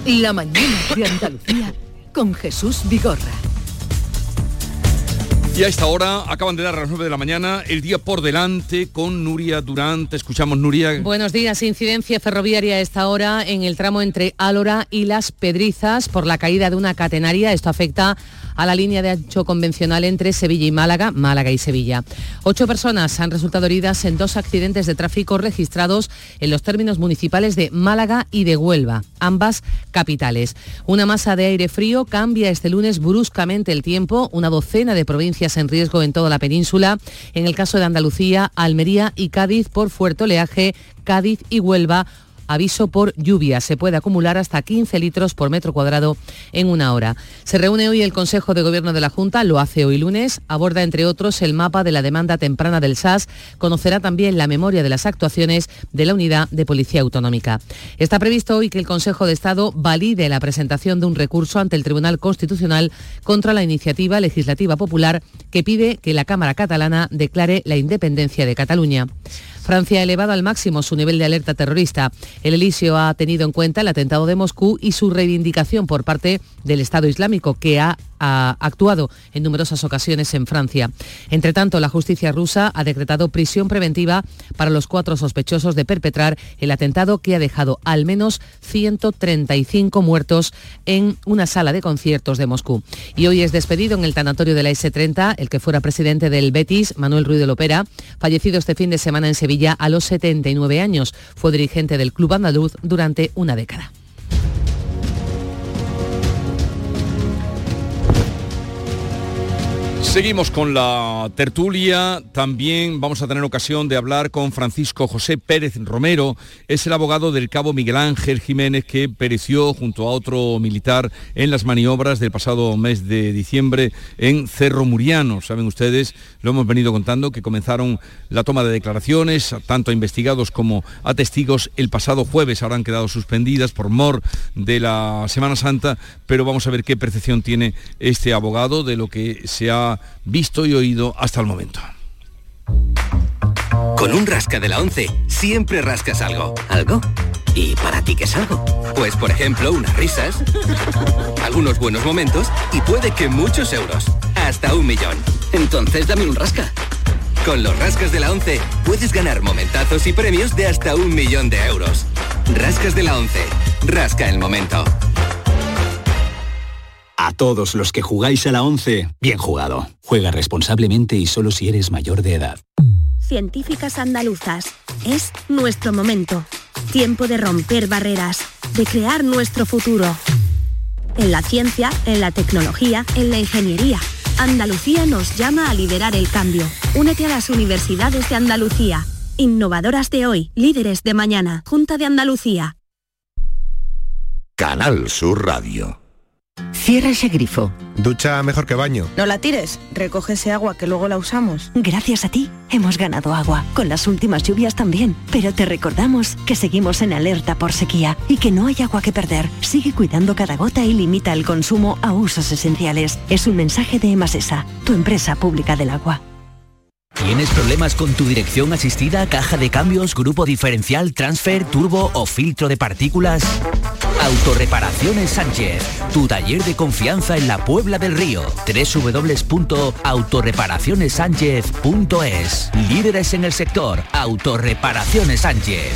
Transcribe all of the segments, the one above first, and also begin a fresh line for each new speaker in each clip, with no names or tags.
La mañana de Andalucía con Jesús Vigorra.
Y a esta hora acaban de dar a las 9 de la mañana, el día por delante con Nuria Durán. Te escuchamos, Nuria.
Buenos días. Incidencia ferroviaria a esta hora en el tramo entre Álora y Las Pedrizas por la caída de una catenaria. Esto afecta a la línea de ancho convencional entre Sevilla y Málaga y Sevilla. 8 personas han resultado heridas en 2 accidentes de tráfico registrados en los términos municipales de Málaga y de Huelva, ambas capitales. Una masa de aire frío cambia este lunes bruscamente el tiempo, una docena de provincias en riesgo en toda la península. En el caso de Andalucía, Almería y Cádiz por fuerte oleaje, Cádiz y Huelva, aviso por lluvia. Se puede acumular hasta 15 litros por metro cuadrado en una hora. Se reúne hoy el Consejo de Gobierno de la Junta, lo hace hoy lunes, aborda entre otros el mapa de la demanda temprana del SAS, conocerá también la memoria de las actuaciones de la Unidad de Policía Autonómica. Está previsto hoy que el Consejo de Estado valide la presentación de un recurso ante el Tribunal Constitucional contra la iniciativa legislativa popular que pide que la Cámara catalana declare la independencia de Cataluña. Francia ha elevado al máximo su nivel de alerta terrorista. El Elíseo ha tenido en cuenta el atentado de Moscú y su reivindicación por parte del Estado Islámico, que ha actuado en numerosas ocasiones en Francia. Entre tanto, la justicia rusa ha decretado prisión preventiva para los 4 sospechosos de perpetrar el atentado que ha dejado al menos 135 muertos en una sala de conciertos de Moscú. Y hoy es despedido en el tanatorio de la S30 el que fuera presidente del Betis, Manuel Ruiz de Lopera, fallecido este fin de semana en Sevilla a los 79 años. Fue dirigente del club andaluz durante una década.
Seguimos con la tertulia. También vamos a tener ocasión de hablar con Francisco José Pérez Romero. Es el abogado del cabo Miguel Ángel Jiménez, que pereció junto a otro militar en las maniobras del pasado mes de diciembre en Cerro Muriano. Saben ustedes, lo hemos venido contando, que comenzaron la toma de declaraciones, tanto a investigados como a testigos, el pasado jueves. Ahora han quedado suspendidas por mor de la Semana Santa, pero vamos a ver qué percepción tiene este abogado de lo que se ha visto y oído hasta el momento.
Con un rasca de la 11 siempre rascas algo. ¿Algo? ¿Y para ti qué es algo? Pues por ejemplo, unas risas, algunos buenos momentos y puede que muchos euros. Hasta 1 millón. Entonces dame un rasca. Con los rascas de la 11 puedes ganar momentazos y premios de hasta 1 millón de euros. Rascas de la 11. Rasca el momento.
A todos los que jugáis a la 11, bien jugado. Juega responsablemente y solo si eres mayor de edad.
Científicas andaluzas. Es nuestro momento. Tiempo de romper barreras, de crear nuestro futuro. En la ciencia, en la tecnología, en la ingeniería. Andalucía nos llama a liderar el cambio. Únete a las universidades de Andalucía. Innovadoras de hoy, líderes de mañana. Junta de Andalucía.
Canal Sur Radio.
Cierra ese grifo.
Ducha mejor que baño.
No la tires, recoge ese agua que luego la usamos.
Gracias a ti, hemos ganado agua, con las últimas lluvias también. Pero te recordamos que seguimos en alerta por sequía y que no hay agua que perder. Sigue cuidando cada gota y limita el consumo a usos esenciales. Es un mensaje de Emasesa, tu empresa pública del agua.
¿Tienes problemas con tu dirección asistida, caja de cambios, grupo diferencial, transfer, turbo o filtro de partículas? Autorreparaciones Sánchez, tu taller de confianza en la Puebla del Río. www.autorreparacionessánchez.es. Líderes en el sector. Autorreparaciones Sánchez.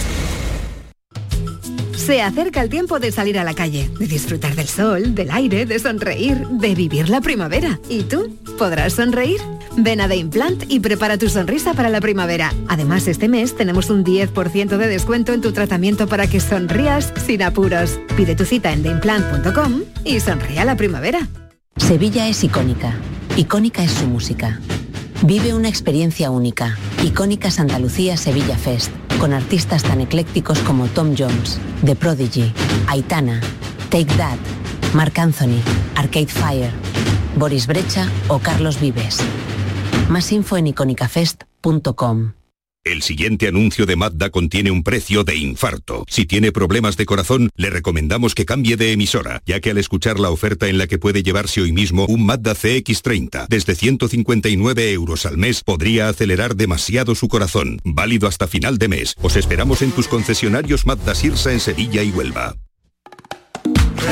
Se acerca el tiempo de salir a la calle, de disfrutar del sol, del aire, de sonreír, de vivir la primavera. ¿Y tú? ¿Podrás sonreír? Ven a The Implant y prepara tu sonrisa para la primavera. Además, este mes tenemos un 10% de descuento en tu tratamiento para que sonrías sin apuros. Pide tu cita en theimplant.com y sonríe a la primavera.
Sevilla es icónica. Icónica es su música. Vive una experiencia única. Icónicas Andalucía Sevilla Fest, con artistas tan eclécticos como Tom Jones, The Prodigy, Aitana, Take That, Marc Anthony, Arcade Fire, Boris Brecha o Carlos Vives. Más info en iconicafest.com.
El siguiente anuncio de Mazda contiene un precio de infarto. Si tiene problemas de corazón, le recomendamos que cambie de emisora, ya que al escuchar la oferta en la que puede llevarse hoy mismo un Mazda CX-30 desde 159 euros al mes, podría acelerar demasiado su corazón. Válido hasta final de mes. Os esperamos en tus concesionarios Mazda Sirsa en Sevilla y Huelva.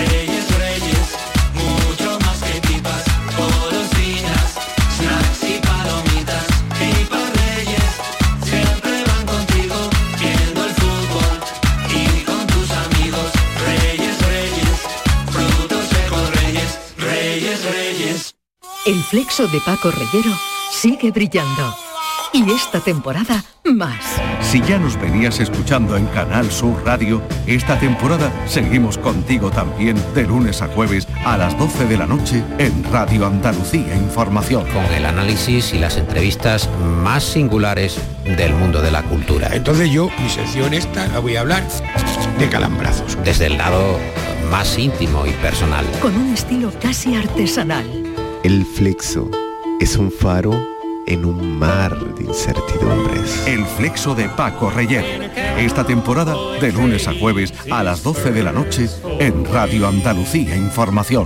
El flexo de Paco Reyero sigue brillando. Y esta temporada, más.
Si ya nos venías escuchando en Canal Sur Radio, esta temporada seguimos contigo también de lunes a jueves a las 12 de la noche en Radio Andalucía Información.
Con el análisis y las entrevistas más singulares del mundo de la cultura.
Entonces yo, mi sección esta, la voy a hablar de calambrazos.
Desde el lado más íntimo y personal.
Con un estilo casi artesanal.
El flexo es un faro en un mar de incertidumbres.
El flexo de Paco Reyer. Esta temporada de lunes a jueves a las 12 de la noche en Radio Andalucía Información.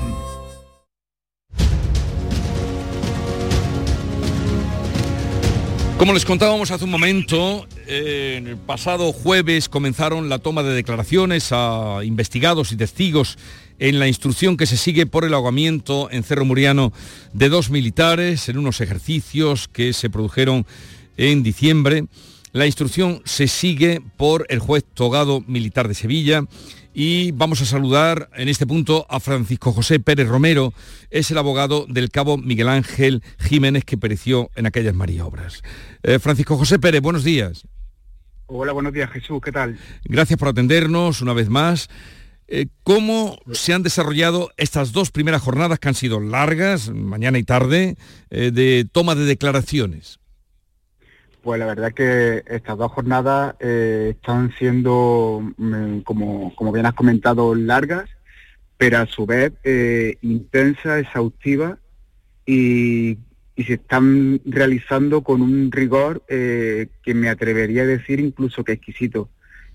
Como les contábamos hace un momento, el pasado jueves comenzaron la toma de declaraciones a investigados y testigos en la instrucción que se sigue por el ahogamiento en Cerro Muriano de 2 militares en unos ejercicios que se produjeron en diciembre. La instrucción se sigue por el juez togado militar de Sevilla y vamos a saludar en este punto a Francisco José Pérez Romero, es el abogado del cabo Miguel Ángel Jiménez que pereció en aquellas maniobras. Francisco José Pérez, buenos días.
Hola, buenos días, Jesús, ¿qué tal?
Gracias por atendernos una vez más. ¿Cómo se han desarrollado estas 2 primeras jornadas que han sido largas, mañana y tarde, de toma de declaraciones?
Pues la verdad que estas 2 jornadas están siendo, como bien has comentado, largas, pero a su vez intensas, exhaustivas y se están realizando con un rigor que me atrevería a decir incluso que exquisito.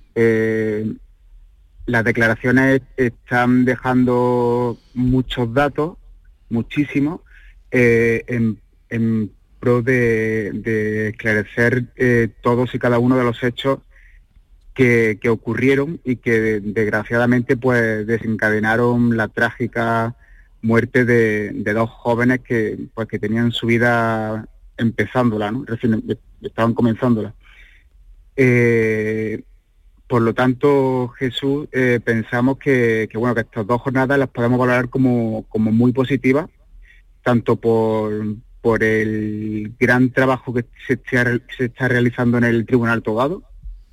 Las declaraciones están dejando muchos datos, muchísimos, en pro de esclarecer todos y cada uno de los hechos que ocurrieron y que desgraciadamente pues desencadenaron la trágica muerte de 2 jóvenes que tenían su vida empezándola, ¿no? Recién estaban comenzándola. Por lo tanto, Jesús, pensamos que estas 2 jornadas las podemos valorar como muy positivas, tanto por el gran trabajo que se está realizando en el Tribunal Togado,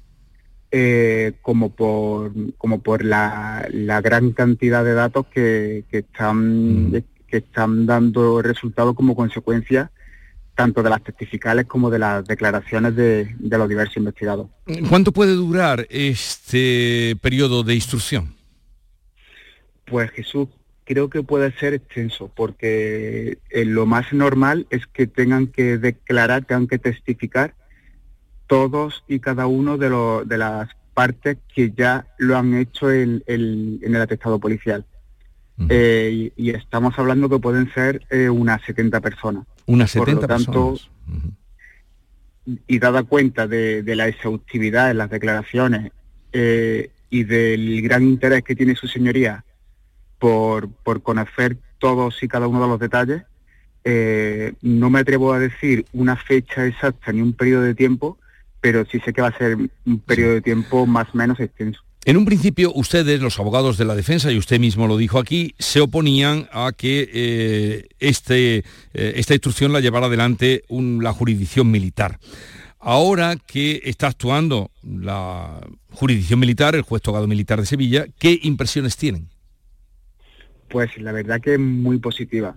como por la gran cantidad de datos que están dando resultados como consecuencia tanto de las testificales como de las declaraciones de los diversos investigados.
¿Cuánto puede durar este periodo de instrucción?
Pues Jesús, creo que puede ser extenso, porque lo más normal es que tengan que declarar, tengan que testificar todos y cada uno de las partes que ya lo han hecho en el atestado policial. Y estamos hablando que pueden ser unas 70 personas.
Unas 70
Por lo tanto,
personas.
Y dada cuenta de la exhaustividad en las declaraciones y del gran interés que tiene su señoría por conocer todos y cada uno de los detalles, no me atrevo a decir una fecha exacta ni un periodo de tiempo, pero sí sé que va a ser un periodo de tiempo más o menos extenso.
En un principio, ustedes, los abogados de la defensa, y usted mismo lo dijo aquí, se oponían a que esta instrucción la llevara adelante la jurisdicción militar. Ahora que está actuando la jurisdicción militar, el juez togado militar de Sevilla, ¿qué impresiones tienen?
Pues la verdad que es muy positiva.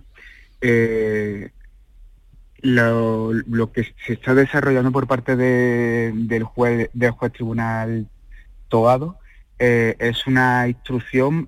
Lo que se está desarrollando por parte del juez tribunal togado es una instrucción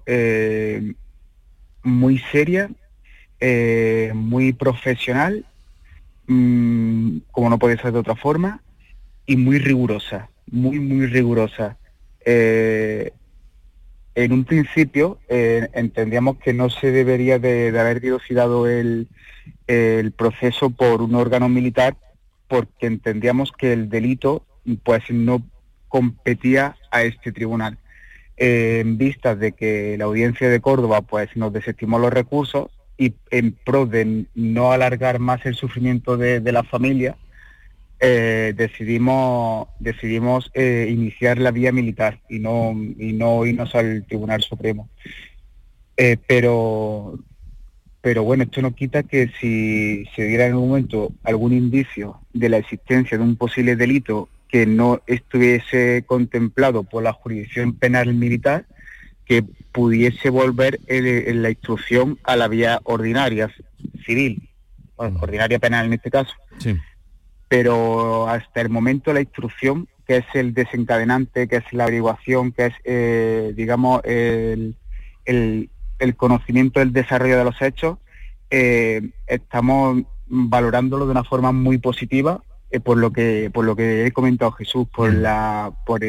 muy seria, muy profesional, como no puede ser de otra forma, y muy rigurosa, muy rigurosa. En un principio entendíamos que no se debería de haber dilucidado el proceso por un órgano militar, porque entendíamos que el delito pues no competía a este tribunal. En vistas de que la Audiencia de Córdoba pues nos desestimó los recursos y en pro de no alargar más el sufrimiento de la familia, decidimos iniciar la vía militar y no irnos al Tribunal Supremo. Pero pero bueno, esto no quita que si se diera en un momento algún indicio de la existencia de un posible delito que no estuviese contemplado por la jurisdicción penal militar, que pudiese volver en la instrucción a la vía ordinaria civil, bueno, ordinaria penal en este caso.
Sí.
Pero hasta el momento la instrucción, que es el desencadenante, que es la averiguación, que es, digamos, el conocimiento del desarrollo de los hechos, estamos valorándolo de una forma muy positiva, por lo que he comentado, Jesús, por la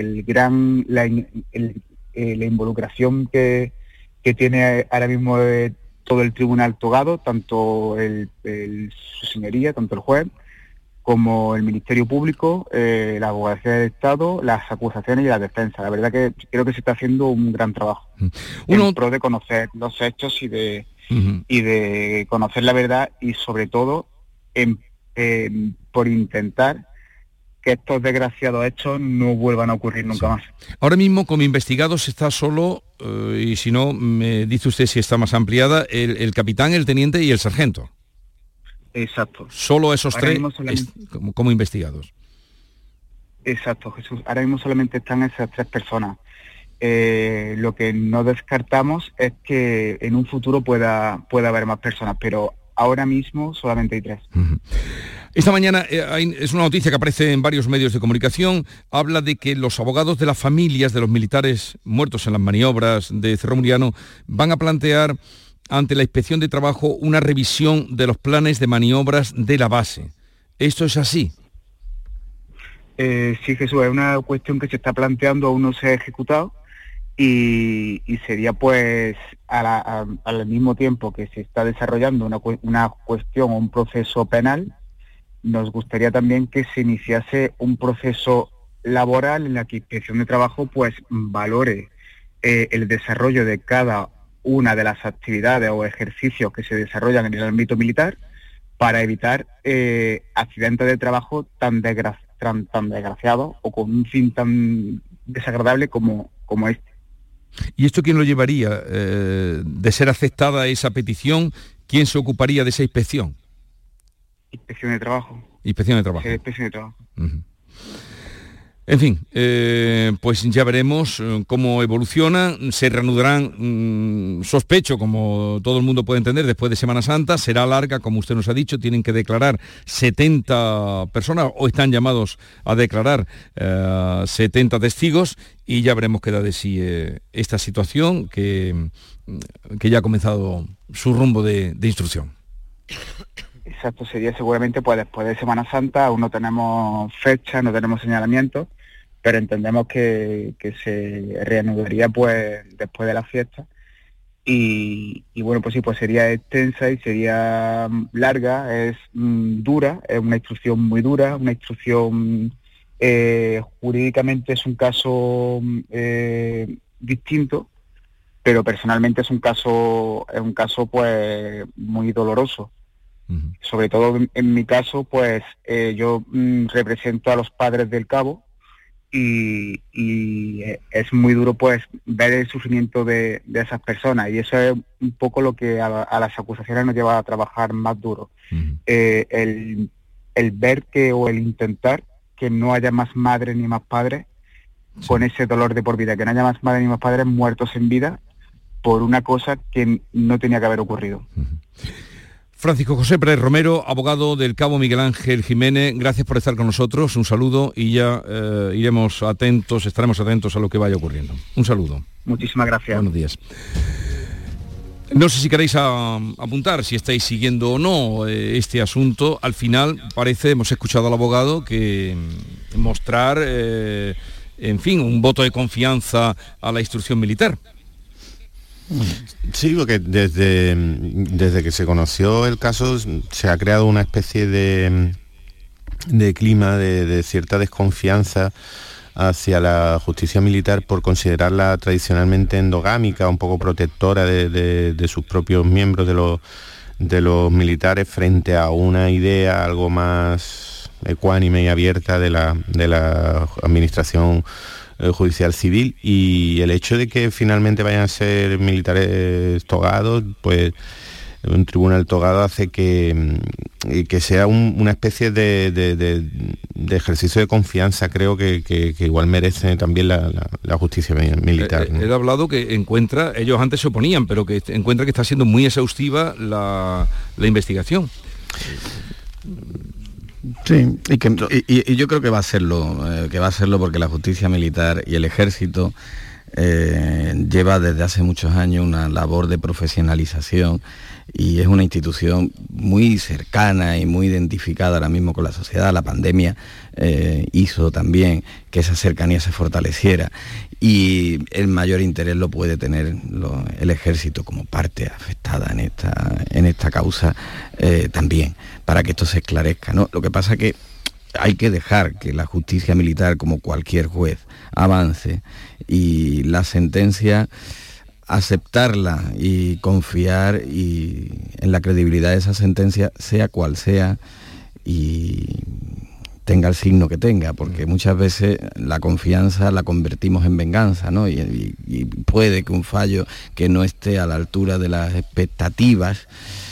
involucración que tiene ahora mismo todo el tribunal togado, tanto su señoría, tanto el juez, como el Ministerio Público, la Abogacía del Estado, las acusaciones y la defensa. La verdad que creo que se está haciendo un gran trabajo en pro de conocer los hechos y de conocer la verdad, y sobre todo por intentar que estos desgraciados hechos no vuelvan a ocurrir nunca más.
Ahora mismo como investigados está solo, y si no, me dice usted si está más ampliada, el capitán, el teniente y el sargento.
Exacto.
Solo esos
ahora
tres como investigados.
Exacto, Jesús. Ahora mismo solamente están esas 3 personas. Lo que no descartamos es que en un futuro pueda haber más personas, pero ahora mismo solamente hay 3.
Uh-huh. Esta mañana es una noticia que aparece en varios medios de comunicación. Habla de que los abogados de las familias de los militares muertos en las maniobras de Cerro Muriano van a plantear ante la Inspección de Trabajo una revisión de los planes de maniobras de la base. ¿Esto es así?
Sí, Jesús, es una cuestión que se está planteando, aún no se ha ejecutado, y sería pues al mismo tiempo que se está desarrollando una cuestión o un proceso penal, nos gustaría también que se iniciase un proceso laboral en la que Inspección de Trabajo pues valore el desarrollo de cada una de las actividades o ejercicios que se desarrollan en el ámbito militar, para evitar accidentes de trabajo tan desgraciados o con un fin tan desagradable como este.
¿Y esto quién lo llevaría? De ser aceptada esa petición, ¿quién se ocuparía de esa inspección?
Inspección de Trabajo.
Inspección de Trabajo.
Sí, Inspección de Trabajo.
Uh-huh. En fin, pues ya veremos cómo evoluciona. Se reanudarán, sospecho, como todo el mundo puede entender, después de Semana Santa. Será larga, como usted nos ha dicho. Tienen que declarar 70 personas, o están llamados a declarar 70 testigos, y ya veremos qué da de sí esta situación que ya ha comenzado su rumbo de instrucción.
Exacto, sería seguramente pues después de Semana Santa. Aún no tenemos fecha, no tenemos señalamientos, pero entendemos que se reanudaría pues después de la fiesta, y bueno, pues sí, pues sería extensa y sería larga, es dura, es una instrucción muy dura, una instrucción jurídicamente es un caso distinto, pero personalmente es un caso pues muy doloroso. Uh-huh. Sobre todo en mi caso, pues yo represento a los padres del cabo, y es muy duro pues ver el sufrimiento de esas personas, y eso es un poco lo que a las acusaciones nos lleva a trabajar más duro. Uh-huh. El ver o el intentar que no haya más madres ni más padres, sí, con ese dolor de por vida, que no haya más madres ni más padres muertos en vida por una cosa que no tenía que haber ocurrido.
Uh-huh. Francisco José Pérez Romero, abogado del cabo Miguel Ángel Jiménez, gracias por estar con nosotros, un saludo, y ya estaremos atentos a lo que vaya ocurriendo. Un saludo.
Muchísimas gracias.
Buenos días. No sé si queréis apuntar, si estáis siguiendo o no este asunto. Al final hemos escuchado al abogado que mostrar, en fin, un voto de confianza a la instrucción militar.
Sí, porque desde que se conoció el caso se ha creado una especie de clima de cierta desconfianza hacia la justicia militar por considerarla tradicionalmente endogámica, un poco protectora de sus propios miembros, de los militares, frente a una idea algo más ecuánime y abierta de la administración judicial civil. Y el hecho de que finalmente vayan a ser militares togados, pues un tribunal togado hace que sea una especie de ejercicio de confianza, creo que igual merece también la justicia militar, ¿no?
Él ha hablado que encuentra, ellos antes se oponían, pero que encuentra que está siendo muy exhaustiva la investigación.
Sí, y yo creo que va a serlo, porque la justicia militar y el ejército lleva desde hace muchos años una labor de profesionalización y es una institución muy cercana y muy identificada ahora mismo con la sociedad. La pandemia hizo también que esa cercanía se fortaleciera y el mayor interés lo puede tener el ejército como parte afectada en esta causa también, para que esto se esclarezca, ¿no? Lo que pasa es que hay que dejar que la justicia militar, como cualquier juez, avance y la sentencia, aceptarla y confiar en la credibilidad de esa sentencia, sea cual sea, y tenga el signo que tenga, porque muchas veces la confianza la convertimos en venganza, ¿no? Y puede que un fallo que no esté a la altura de las expectativas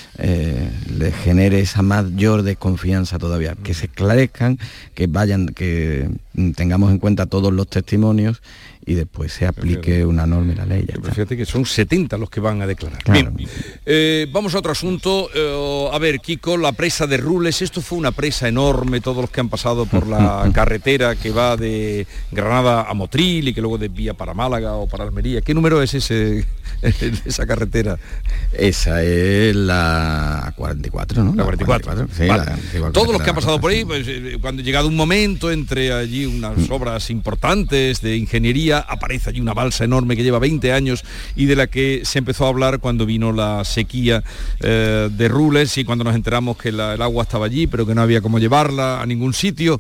le genere esa mayor desconfianza todavía. Que se esclarezcan, que tengamos en cuenta todos los testimonios y después se aplique una norma y la ley.
Fíjate que son 70 los que van a declarar.
Claro.
Bien, vamos a otro asunto. A ver, Kiko, la presa de Rules, esto fue una presa enorme, todos los que han pasado por la carretera que va de Granada a Motril y que luego desvía para Málaga o para Almería. ¿Qué número es esa carretera?
Esa es la 44, ¿no?
La 44.
Sí,
vale. Todos los que han pasado por ahí, pues, cuando llegado un momento entre allí unas obras importantes de ingeniería, aparece allí una balsa enorme que lleva 20 años y de la que se empezó a hablar cuando vino la sequía de Rules y cuando nos enteramos que el agua estaba allí pero que no había cómo llevarla a ningún sitio.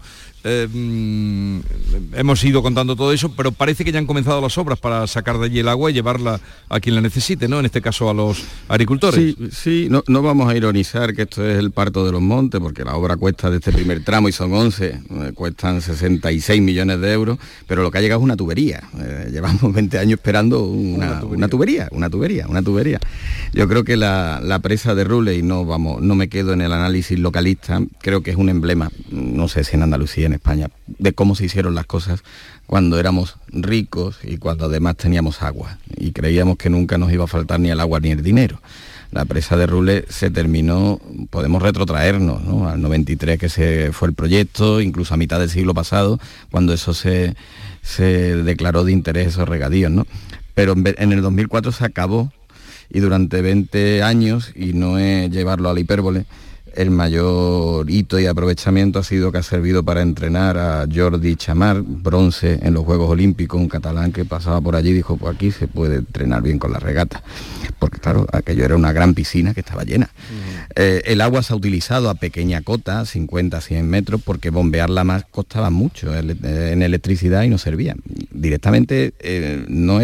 Hemos ido contando todo eso, pero parece que ya han comenzado las obras para sacar de allí el agua y llevarla a quien la necesite, ¿no? En este caso a los agricultores.
Sí, no vamos a ironizar que esto es el parto de los montes, porque la obra cuesta de este primer tramo, y son 11, cuestan 66 millones de euros, pero lo que ha llegado es una tubería. Llevamos 20 años esperando una tubería. Yo creo que la presa de Rules, y no me quedo en el análisis localista, creo que es un emblema, no sé si en Andalucía, en España, de cómo se hicieron las cosas cuando éramos ricos y cuando además teníamos agua y creíamos que nunca nos iba a faltar ni el agua ni el dinero. La presa de Rules se terminó, podemos retrotraernos, ¿no?, al 93, que se fue el proyecto, incluso a mitad del siglo pasado, cuando eso se declaró de interés esos regadíos, ¿no? Pero en el 2004 se acabó y durante 20 años, y no es llevarlo a la hipérbole, el mayor hito y aprovechamiento ha sido que ha servido para entrenar a Jordi Chamar, bronce en los Juegos Olímpicos, un catalán que pasaba por allí y dijo, pues aquí se puede entrenar bien con la regata, porque claro, aquello era una gran piscina que estaba llena. El agua se ha utilizado a pequeña cota, 50, 100 metros, porque bombearla más costaba mucho en electricidad y no servía. Directamente no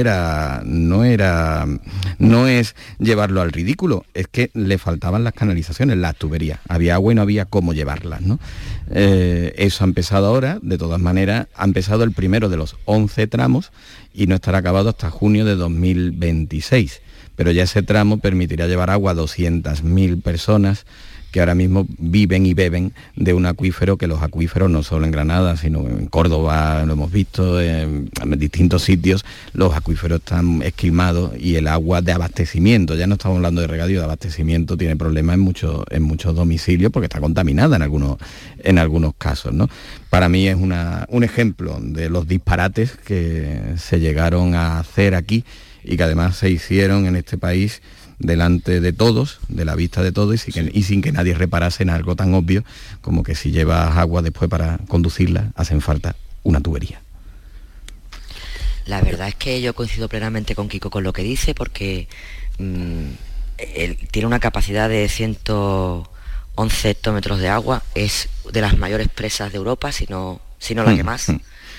es llevarlo al ridículo, es que le faltaban las canalizaciones, las tuberías. Había agua y no había cómo llevarlas, ¿no? Eso ha empezado ahora, de todas maneras, ha empezado el primero de los 11 tramos y no estará acabado hasta junio de 2026. Pero ya ese tramo permitirá llevar agua a 200.000 personas que ahora mismo viven y beben de un acuífero, que los acuíferos no solo en Granada, sino en Córdoba, lo hemos visto, en distintos sitios, los acuíferos están esquilmados y el agua de abastecimiento, ya no estamos hablando de regadío, de abastecimiento, tiene problemas en muchos domicilios porque está contaminada en algunos casos, ¿no? Para mí es un ejemplo de los disparates que se llegaron a hacer aquí y que además se hicieron en este país delante de todos, de la vista de todos, y sin que nadie reparase en algo tan obvio como que si llevas agua después para conducirla, hacen falta una tubería.
La verdad es que yo coincido plenamente con Kiko con lo que dice, porque él tiene una capacidad de 111 hectómetros de agua, es de las mayores presas de Europa, si no la que más.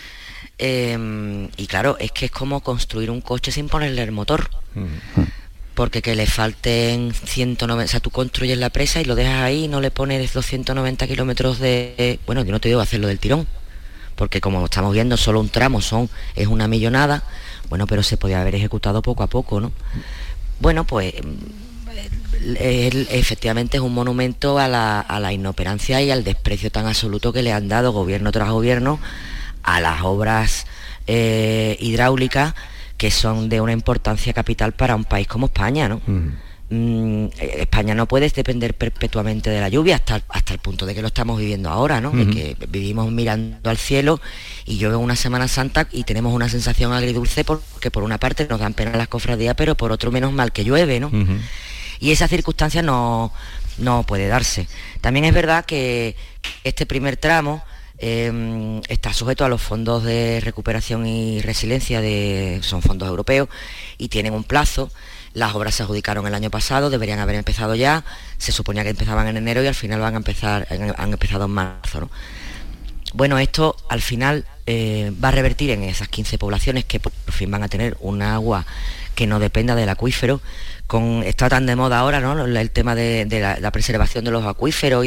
Y claro, es que es como construir un coche sin ponerle el motor. Porque que le falten 190, o sea, tú construyes la presa y lo dejas ahí y no le pones los 190 kilómetros de... Bueno, yo no te digo hacerlo del tirón, porque como estamos viendo, solo un tramo es una millonada, bueno, pero se podía haber ejecutado poco a poco, ¿no? Bueno, pues efectivamente es un monumento a la inoperancia y al desprecio tan absoluto que le han dado gobierno tras gobierno a las obras hidráulicas, que son de una importancia capital para un país como España, ¿no? España no puede depender perpetuamente de la lluvia hasta el punto de que lo estamos viviendo ahora, ¿no? De que vivimos mirando al cielo y llueve una Semana Santa y tenemos una sensación agridulce porque por una parte nos dan pena las cofradías, pero por otro menos mal que llueve, ¿no? Y esa circunstancia no puede darse. También es verdad que este primer tramo está sujeto a los fondos de recuperación y resiliencia, son fondos europeos y tienen un plazo. Las obras se adjudicaron el año pasado, deberían haber empezado ya, se suponía que empezaban en enero y al final han empezado en marzo, ¿no? Bueno, esto al final va a revertir en esas 15 poblaciones que por fin van a tener un agua que no dependa del acuífero. Está tan de moda ahora, ¿no?, el tema de la preservación de los acuíferos y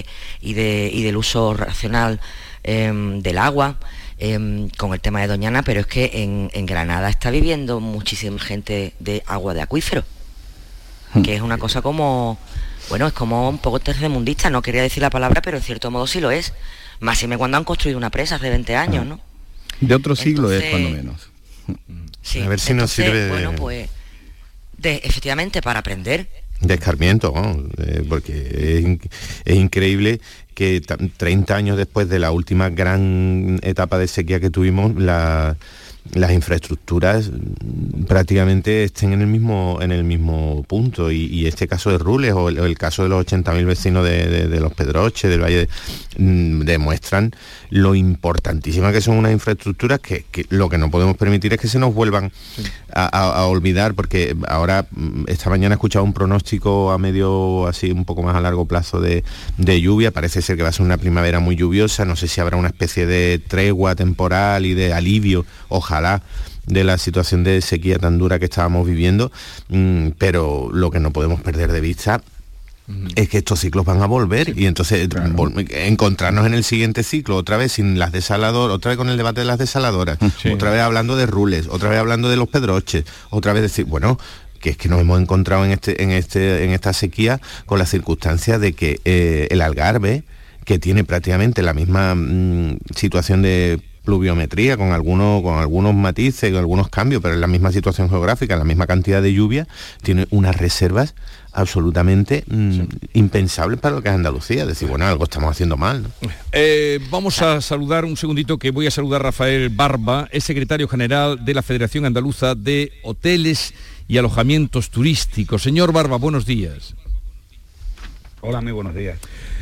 del uso racional del agua. Con el tema de Doñana, pero es que en Granada está viviendo muchísima gente de agua de acuífero, que es una cosa como, bueno, es como un poco tercermundista, no quería decir la palabra, pero en cierto modo sí lo es, máxime cuando han construido una presa hace 20 años, ¿no?
De otro siglo es cuando menos.
Sí,
a ver si nos sirve
bueno, pues, efectivamente, para aprender.
De escarmiento, ¿no? Porque es increíble que 30 años después de la última gran etapa de sequía que tuvimos, las infraestructuras prácticamente estén en el mismo punto, y este caso de Rules o el caso de los 80.000 vecinos de Los Pedroches, del Valle, demuestran lo importantísimas que son unas infraestructuras que lo que no podemos permitir es que se nos vuelvan a olvidar, porque ahora esta mañana he escuchado un pronóstico a medio, así un poco más a largo plazo de lluvia. Parece ser que va a ser una primavera muy lluviosa, no sé si habrá una especie de tregua temporal y de alivio, ojalá, de la situación de sequía tan dura que estábamos viviendo, pero lo que no podemos perder de vista es que estos ciclos van a volver, y entonces encontrarnos en el siguiente ciclo otra vez sin las desaladoras, otra vez con el debate de las desaladoras, otra vez hablando de Rules, otra vez hablando de Los Pedroches, otra vez decir, bueno, que es que nos hemos encontrado en esta sequía con la circunstancia de que el Algarve, que tiene prácticamente la misma situación de pluviometría, con algunos matices, con algunos cambios, pero en la misma situación geográfica, la misma cantidad de lluvia, tiene unas reservas absolutamente impensables para lo que es Andalucía. Es decir, bueno, algo estamos haciendo mal, ¿no?
Vamos a saludar un segundito, que voy a saludar a Rafael Barba, es secretario general de la Federación Andaluza de Hoteles y Alojamientos Turísticos. Señor Barba, buenos días.
Hola, muy buenos días.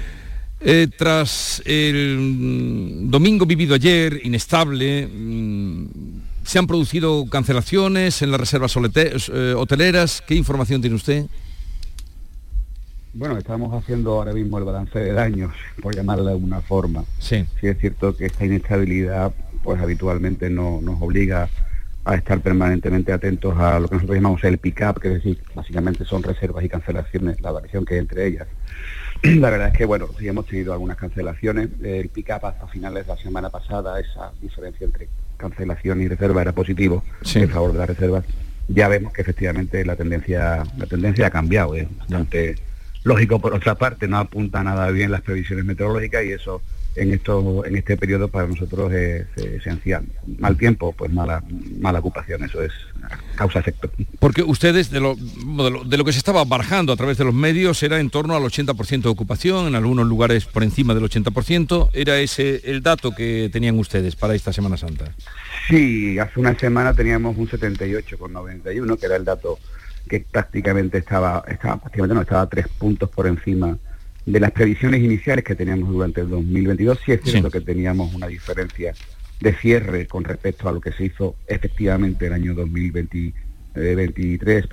Tras el domingo vivido ayer, inestable, se han producido cancelaciones en las reservas hoteleras. ¿Qué información tiene usted?
Bueno, estamos haciendo ahora mismo el balance de daños, por llamarle de alguna forma.
Sí.
Sí, es cierto que esta inestabilidad pues habitualmente nos obliga a estar permanentemente atentos a lo que nosotros llamamos el pick-up, que es decir, básicamente son reservas y cancelaciones, la variación que hay entre ellas. La verdad es que, bueno, sí hemos tenido algunas cancelaciones. El pick-up hasta finales de la semana pasada, esa diferencia entre cancelación y reserva era positivo, en favor de las reservas. Ya vemos que efectivamente la tendencia ha cambiado. Es bastante lógico, por otra parte, no apunta nada bien las previsiones meteorológicas, y eso en este periodo para nosotros es esencial. Mal tiempo, pues mala ocupación, eso es causa-efecto. Porque ustedes, de lo que se estaba barajando a través de los medios, era en torno al 80% de ocupación, en algunos lugares por encima del 80%, ¿era ese el dato que tenían ustedes para esta Semana Santa? Sí, hace una semana teníamos un 78,91, que era el dato que prácticamente estaba 3 puntos por encima de las previsiones iniciales que teníamos durante el 2022. Sí es cierto que teníamos una diferencia de cierre con respecto a lo que se hizo efectivamente el año 2023,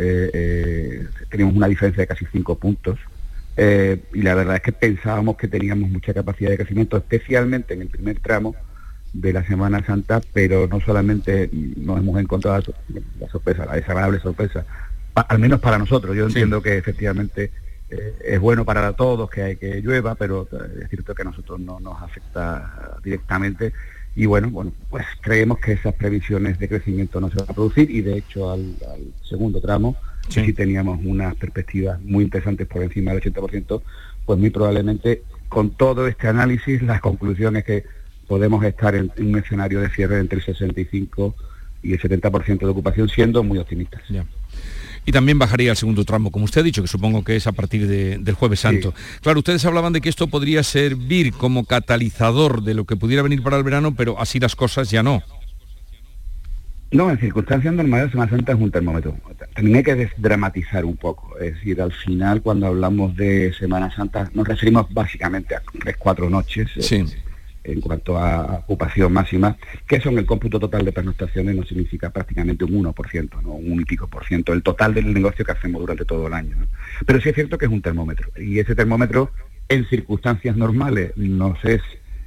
teníamos una diferencia de casi 5 puntos, y la verdad es que pensábamos que teníamos mucha capacidad de crecimiento, especialmente en el primer tramo de la Semana Santa, pero no solamente nos hemos encontrado la sorpresa, la desagradable sorpresa, al menos para nosotros. Yo entiendo que efectivamente es bueno para todos que llueva, pero es cierto que a nosotros no nos afecta directamente, y bueno, pues creemos que esas previsiones de crecimiento no se van a producir, y de hecho al segundo tramo que sí teníamos unas perspectivas muy interesantes por encima del 80%, pues muy probablemente con todo este análisis las conclusiones que podemos estar en un escenario de cierre entre el 65 y el 70% de ocupación, siendo muy optimistas.
Ya. Y también bajaría el segundo tramo, como usted ha dicho, que supongo que es a partir del Jueves Santo. Sí. Claro, ustedes hablaban de que esto podría servir como catalizador de lo que pudiera venir para el verano, pero así las cosas ya no.
No, en circunstancias normales Semana Santa es un termómetro. También hay que desdramatizar un poco. Es decir, al final, cuando hablamos de Semana Santa, nos referimos básicamente a 3-4 noches.
Sí.
En cuanto a ocupación máxima, que eso en el cómputo total de pernoctaciones no significa prácticamente un 1%, ¿no? Un y pico por ciento, el total del negocio que hacemos durante todo el año, ¿no? Pero sí es cierto que es un termómetro, y ese termómetro en circunstancias normales nos es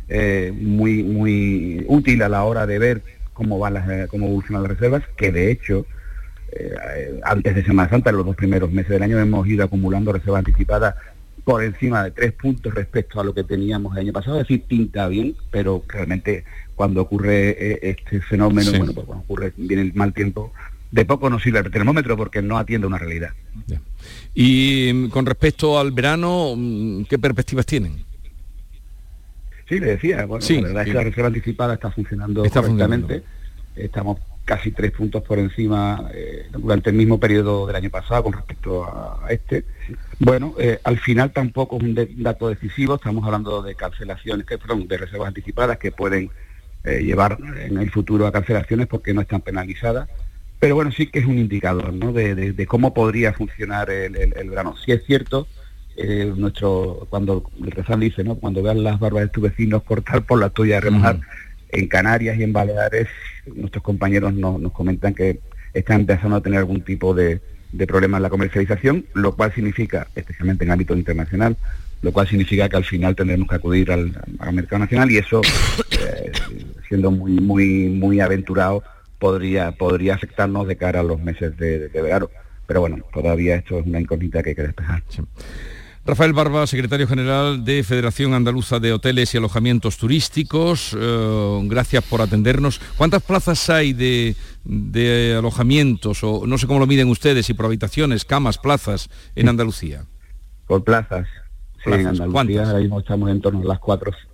muy útil a la hora de ver cómo evolucionan las reservas, que de hecho antes de Semana Santa, en los 2 primeros meses del año, hemos ido acumulando reservas anticipadas por encima de 3 puntos respecto a lo que teníamos el año pasado. Es decir, pinta bien, pero realmente cuando ocurre este fenómeno, bueno, pues cuando viene el mal tiempo, de poco nos sirve el termómetro porque no atiende a una realidad.
Ya. Y con respecto al verano, ¿qué perspectivas tienen?
Sí, le decía, bueno, la verdad es que la reserva anticipada está funcionando correctamente. Estamos casi 3 puntos por encima durante el mismo periodo del año pasado con respecto a este. Bueno, al final tampoco es un dato decisivo, estamos hablando de cancelaciones, de reservas anticipadas que pueden llevar en el futuro a cancelaciones porque no están penalizadas, pero bueno, sí que es un indicador, ¿no? de cómo podría funcionar el verano. Si es cierto, cuando el refrán dice, ¿no? Cuando vean las barbas de tus vecinos cortar por la tuya de remojar, en Canarias y en Baleares nuestros compañeros nos comentan que están empezando a tener algún tipo de problema en la comercialización, lo cual significa, especialmente en ámbito internacional, lo cual significa que al final tendremos que acudir al mercado nacional, y eso, siendo muy aventurado, podría afectarnos de cara a los meses de verano. Pero bueno, todavía esto es una incógnita que hay que despejar.
Sí. Rafael Barba, secretario general de Federación Andaluza de Hoteles y Alojamientos Turísticos, gracias por atendernos. ¿Cuántas plazas hay de alojamientos, o no sé cómo lo miden ustedes, si por habitaciones, camas, plazas en Andalucía?
Por plazas. Sí, en Andalucía. ¿Cuántas? Ahora mismo estamos en torno a las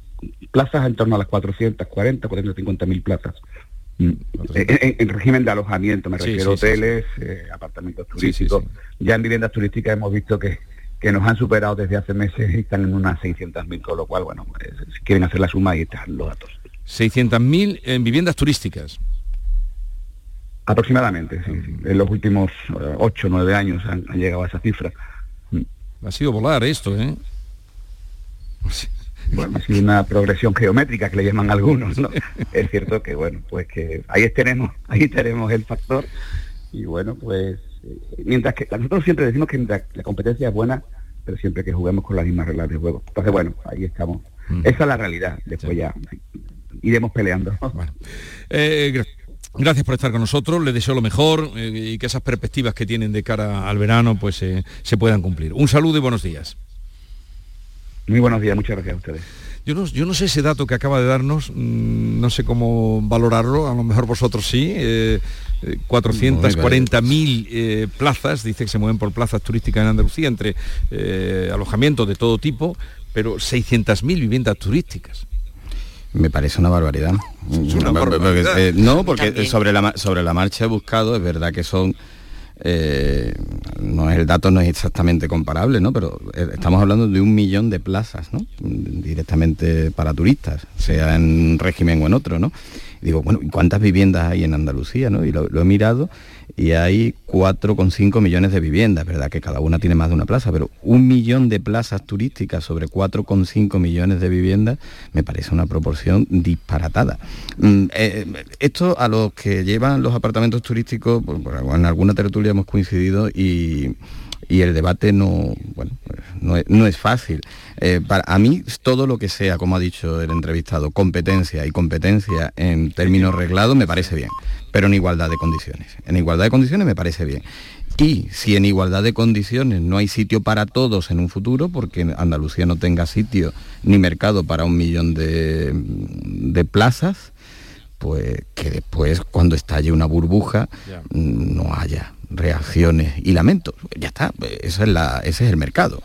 440, 450.000 plazas. En régimen de alojamiento, me refiero a hoteles, apartamentos turísticos. Ya en viviendas turísticas hemos visto que nos han superado desde hace meses y están en unas 600.000, con lo cual, bueno, si quieren hacer la suma, ahí están los datos.
600.000 en viviendas turísticas.
Aproximadamente, sí. En los últimos 8 o 9 años han llegado a esa cifra.
Ha sido volar esto, ¿eh?
Bueno, ha sido una progresión geométrica que le llaman algunos, ¿no? Es cierto que, bueno, pues que ahí tenemos el factor, y bueno, pues mientras que nosotros siempre decimos que la competencia es buena, pero siempre que juguemos con las mismas reglas de juego. Entonces, bueno, ahí estamos. Esa es la realidad. Después ya iremos peleando.
Bueno. Gracias por estar con nosotros, les deseo lo mejor y que esas perspectivas que tienen de cara al verano pues se puedan cumplir. Un saludo y buenos días.
Muy buenos días, muchas gracias a ustedes.
Yo no sé ese dato que acaba de darnos, no sé cómo valorarlo, a lo mejor vosotros sí. 440.000 plazas, dice que se mueven por plazas turísticas en Andalucía, entre alojamientos de todo tipo, pero 600.000 viviendas turísticas.
Me parece una barbaridad.
Es una barbaridad.
No, porque sobre la marcha he buscado, es verdad que son... el dato no es exactamente comparable, ¿no? Pero estamos hablando de 1 millón de plazas, ¿no? Directamente para turistas, sea en régimen o en otro, ¿no? Y digo, bueno, ¿cuántas viviendas hay en Andalucía, no? Y lo he mirado y hay 4,5 millones de viviendas, ¿verdad? Que cada una tiene más de una plaza, pero 1 millón de plazas turísticas sobre 4,5 millones de viviendas me parece una proporción disparatada. Esto a los que llevan los apartamentos turísticos, pues, en alguna tertulia hemos coincidido y el debate no es fácil. A mí todo lo que sea, como ha dicho el entrevistado, competencia en términos reglados me parece bien, pero en igualdad de condiciones. En igualdad de condiciones me parece bien. Y si en igualdad de condiciones no hay sitio para todos en un futuro, porque Andalucía no tenga sitio ni mercado para 1 millón de plazas, pues que después, cuando estalle una burbuja, no haya reacciones y lamentos. Ya está, ese es el mercado.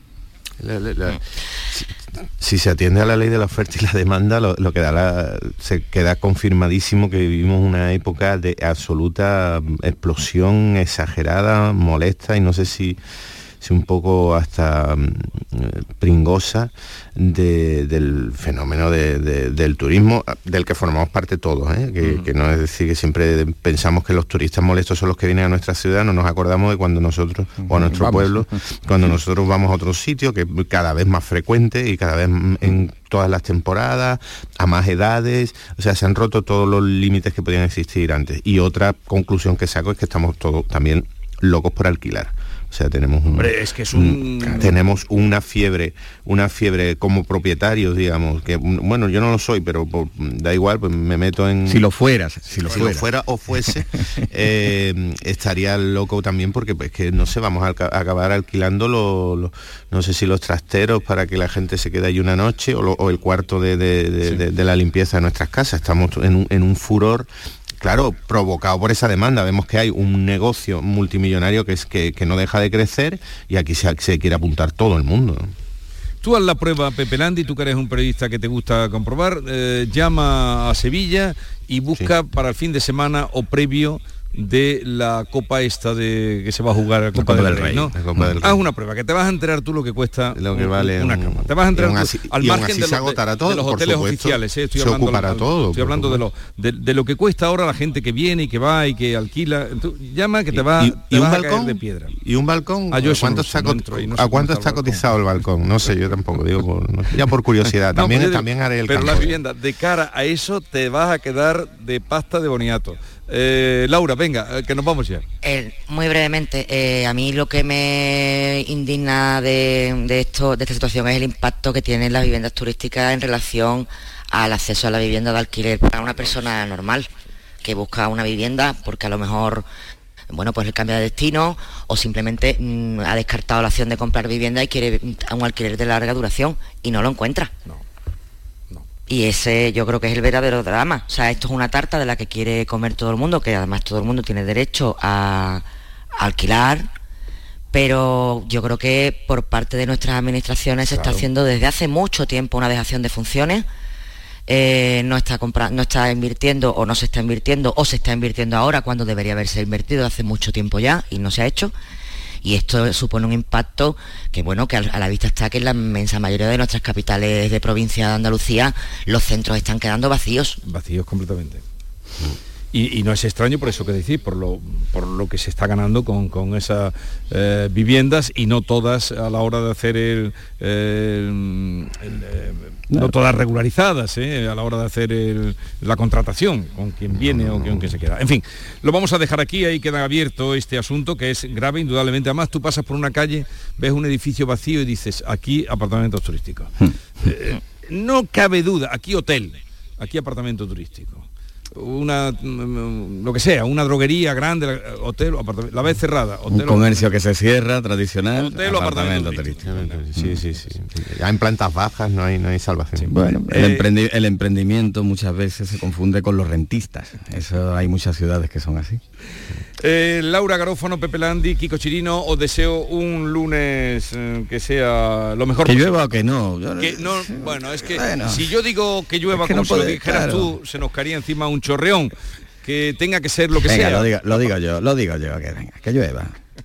Si se atiende a la ley de la oferta y la demanda, lo que se queda confirmadísimo que vivimos una época de absoluta explosión exagerada, molesta y no sé si un poco hasta pringosa del fenómeno del turismo, del que formamos parte todos, que no es decir que siempre pensamos que los turistas molestos son los que vienen a nuestra ciudad, no nos acordamos de cuando nosotros, o a nuestro pueblo, cuando nosotros vamos a otro sitio, que es cada vez más frecuente y cada vez en todas las temporadas, a más edades, o sea, se han roto todos los límites que podían existir antes. Y otra conclusión que saco es que estamos todos también locos por alquilar. O sea, tenemos tenemos una fiebre como propietarios, digamos, que bueno, yo no lo soy, pero da igual, pues me meto en...
Si lo fuera
o fuese, estaría loco también porque pues que no sé, vamos a acabar alquilando no sé si los trasteros para que la gente se quede ahí una noche o el cuarto de la limpieza de nuestras casas. Estamos en un furor. Claro, provocado por esa demanda. Vemos que hay un negocio multimillonario que no deja de crecer y aquí se quiere apuntar todo el mundo, ¿no?
Tú haz la prueba, Pepe Landi, tú que eres un periodista que te gusta comprobar, llama a Sevilla y busca para el fin de semana o previo de la Copa esta que se va a jugar, la Copa del Rey, ¿no? Haz una prueba, que te vas a enterar tú lo que cuesta
lo que vale
una cama. Te vas a enterar al margen de los hoteles oficiales, estoy hablando de lo que cuesta ahora la gente que viene y que va y que alquila. Tú, llama que te va a caer de piedra.
¿Y un balcón? ¿A cuánto está cotizado el balcón? No sé, yo tampoco, digo, ya por curiosidad. También haré el
pero
campo.
La vivienda, de cara a eso, te vas a quedar de pasta de boniato. Laura, venga, que nos vamos ya.
Muy brevemente, a mí lo que me indigna de esta situación es el impacto que tienen las viviendas turísticas en relación al acceso a la vivienda de alquiler para una persona normal que busca una vivienda porque a lo mejor, bueno, pues él cambia de destino o simplemente ha descartado la opción de comprar vivienda y quiere un alquiler de larga duración y no lo encuentra. Y ese yo creo que es el verdadero drama. O sea, esto es una tarta de la que quiere comer todo el mundo, que además todo el mundo tiene derecho a alquilar, pero yo creo que por parte de nuestras administraciones se está haciendo desde hace mucho tiempo una dejación de funciones. No está invirtiendo o no se está invirtiendo o se está invirtiendo ahora cuando debería haberse invertido hace mucho tiempo ya y no se ha hecho. Y esto supone un impacto que, bueno, que a la vista está que en la inmensa mayoría de nuestras capitales de provincia de Andalucía los centros están quedando vacíos.
Vacíos completamente. Y no es extraño por eso que decís, por lo que se está ganando con esas viviendas y no todas a la hora de hacer no todas regularizadas a la hora de hacer la contratación con quien viene o con quien se queda. En fin, lo vamos a dejar aquí, ahí queda abierto este asunto que es grave indudablemente. Además tú pasas por una calle, ves un edificio vacío y dices, aquí apartamentos turísticos. No cabe duda, aquí hotel, aquí apartamento turístico. Lo que sea, una droguería grande, hotel o apartamento, la vez cerrada, hotel,
un comercio que se cierra tradicional,
hotel o apartamento turístico.
Sí. Ya en plantas bajas no hay salvación.
Sí, bueno, el emprendimiento muchas veces se confunde con los rentistas. Eso hay muchas ciudades que son así.
Laura Garófano, Pepe Landi, Kiko Chirino, os deseo un lunes que sea lo mejor
posible.
Que
llueva o que no.
Bueno, es que si yo digo que llueva, como si lo dijeras tú, se nos caería encima un chorreón. Que tenga que ser lo que sea.
Lo digo yo, que llueva.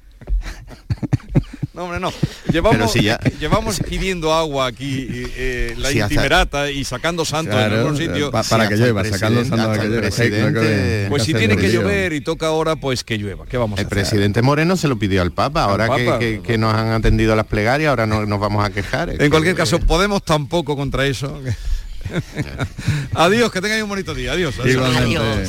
No, hombre, no. Llevamos pidiendo agua aquí, la Intimerata y sacando santos en algún sitio.
Para que llueva, sacando santos para que llueva.
Pues si tiene que llover y toca ahora, pues que llueva. ¿Qué vamos a hacer?
El presidente Moreno se lo pidió al Papa. Ahora que nos han atendido las plegarias, ahora no nos vamos a quejar.
En cualquier caso, Podemos tampoco contra eso. Adiós, que tengáis un bonito día. Adiós.
Adiós.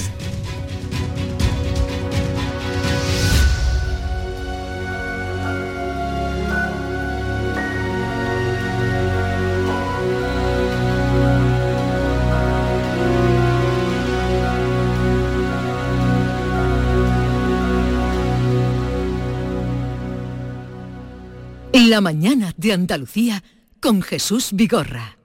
La mañana de Andalucía con Jesús Vigorra.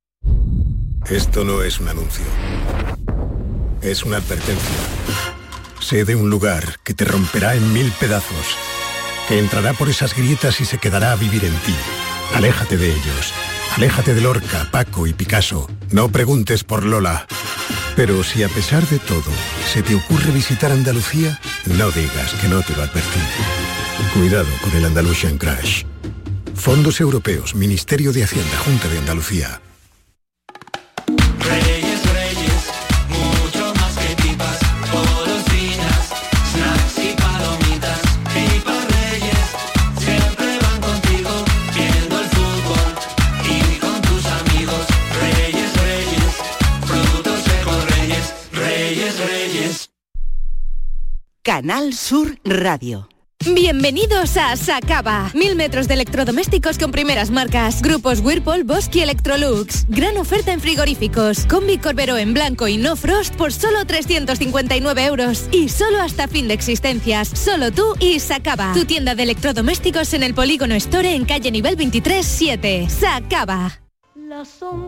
Esto no es un anuncio. Es una advertencia. Sé de un lugar que te romperá en 1000 pedazos, que entrará por esas grietas y se quedará a vivir en ti. Aléjate de ellos. Aléjate de Lorca, Paco y Picasso. No preguntes por Lola. Pero si a pesar de todo se te ocurre visitar Andalucía, no digas que no te lo advertí. Cuidado con el Andalusian Crash. Fondos Europeos, Ministerio de Hacienda, Junta de Andalucía.
Reyes, Reyes, mucho más que pipas, golosinas, snacks y palomitas. Pipas Reyes, siempre van contigo, viendo el fútbol y con tus amigos. Reyes, Reyes, frutos secos Reyes, Reyes, Reyes.
Canal Sur Radio.
Bienvenidos a Sacaba. 1000 metros de electrodomésticos con primeras marcas. Grupos Whirlpool, Bosch y Electrolux. Gran oferta en frigoríficos. Combi Corberó en blanco y no frost por solo 359 euros. Y solo hasta fin de existencias. Solo tú y Sacaba. Tu tienda de electrodomésticos en el Polígono Store en calle nivel 23-7. Sacaba.
La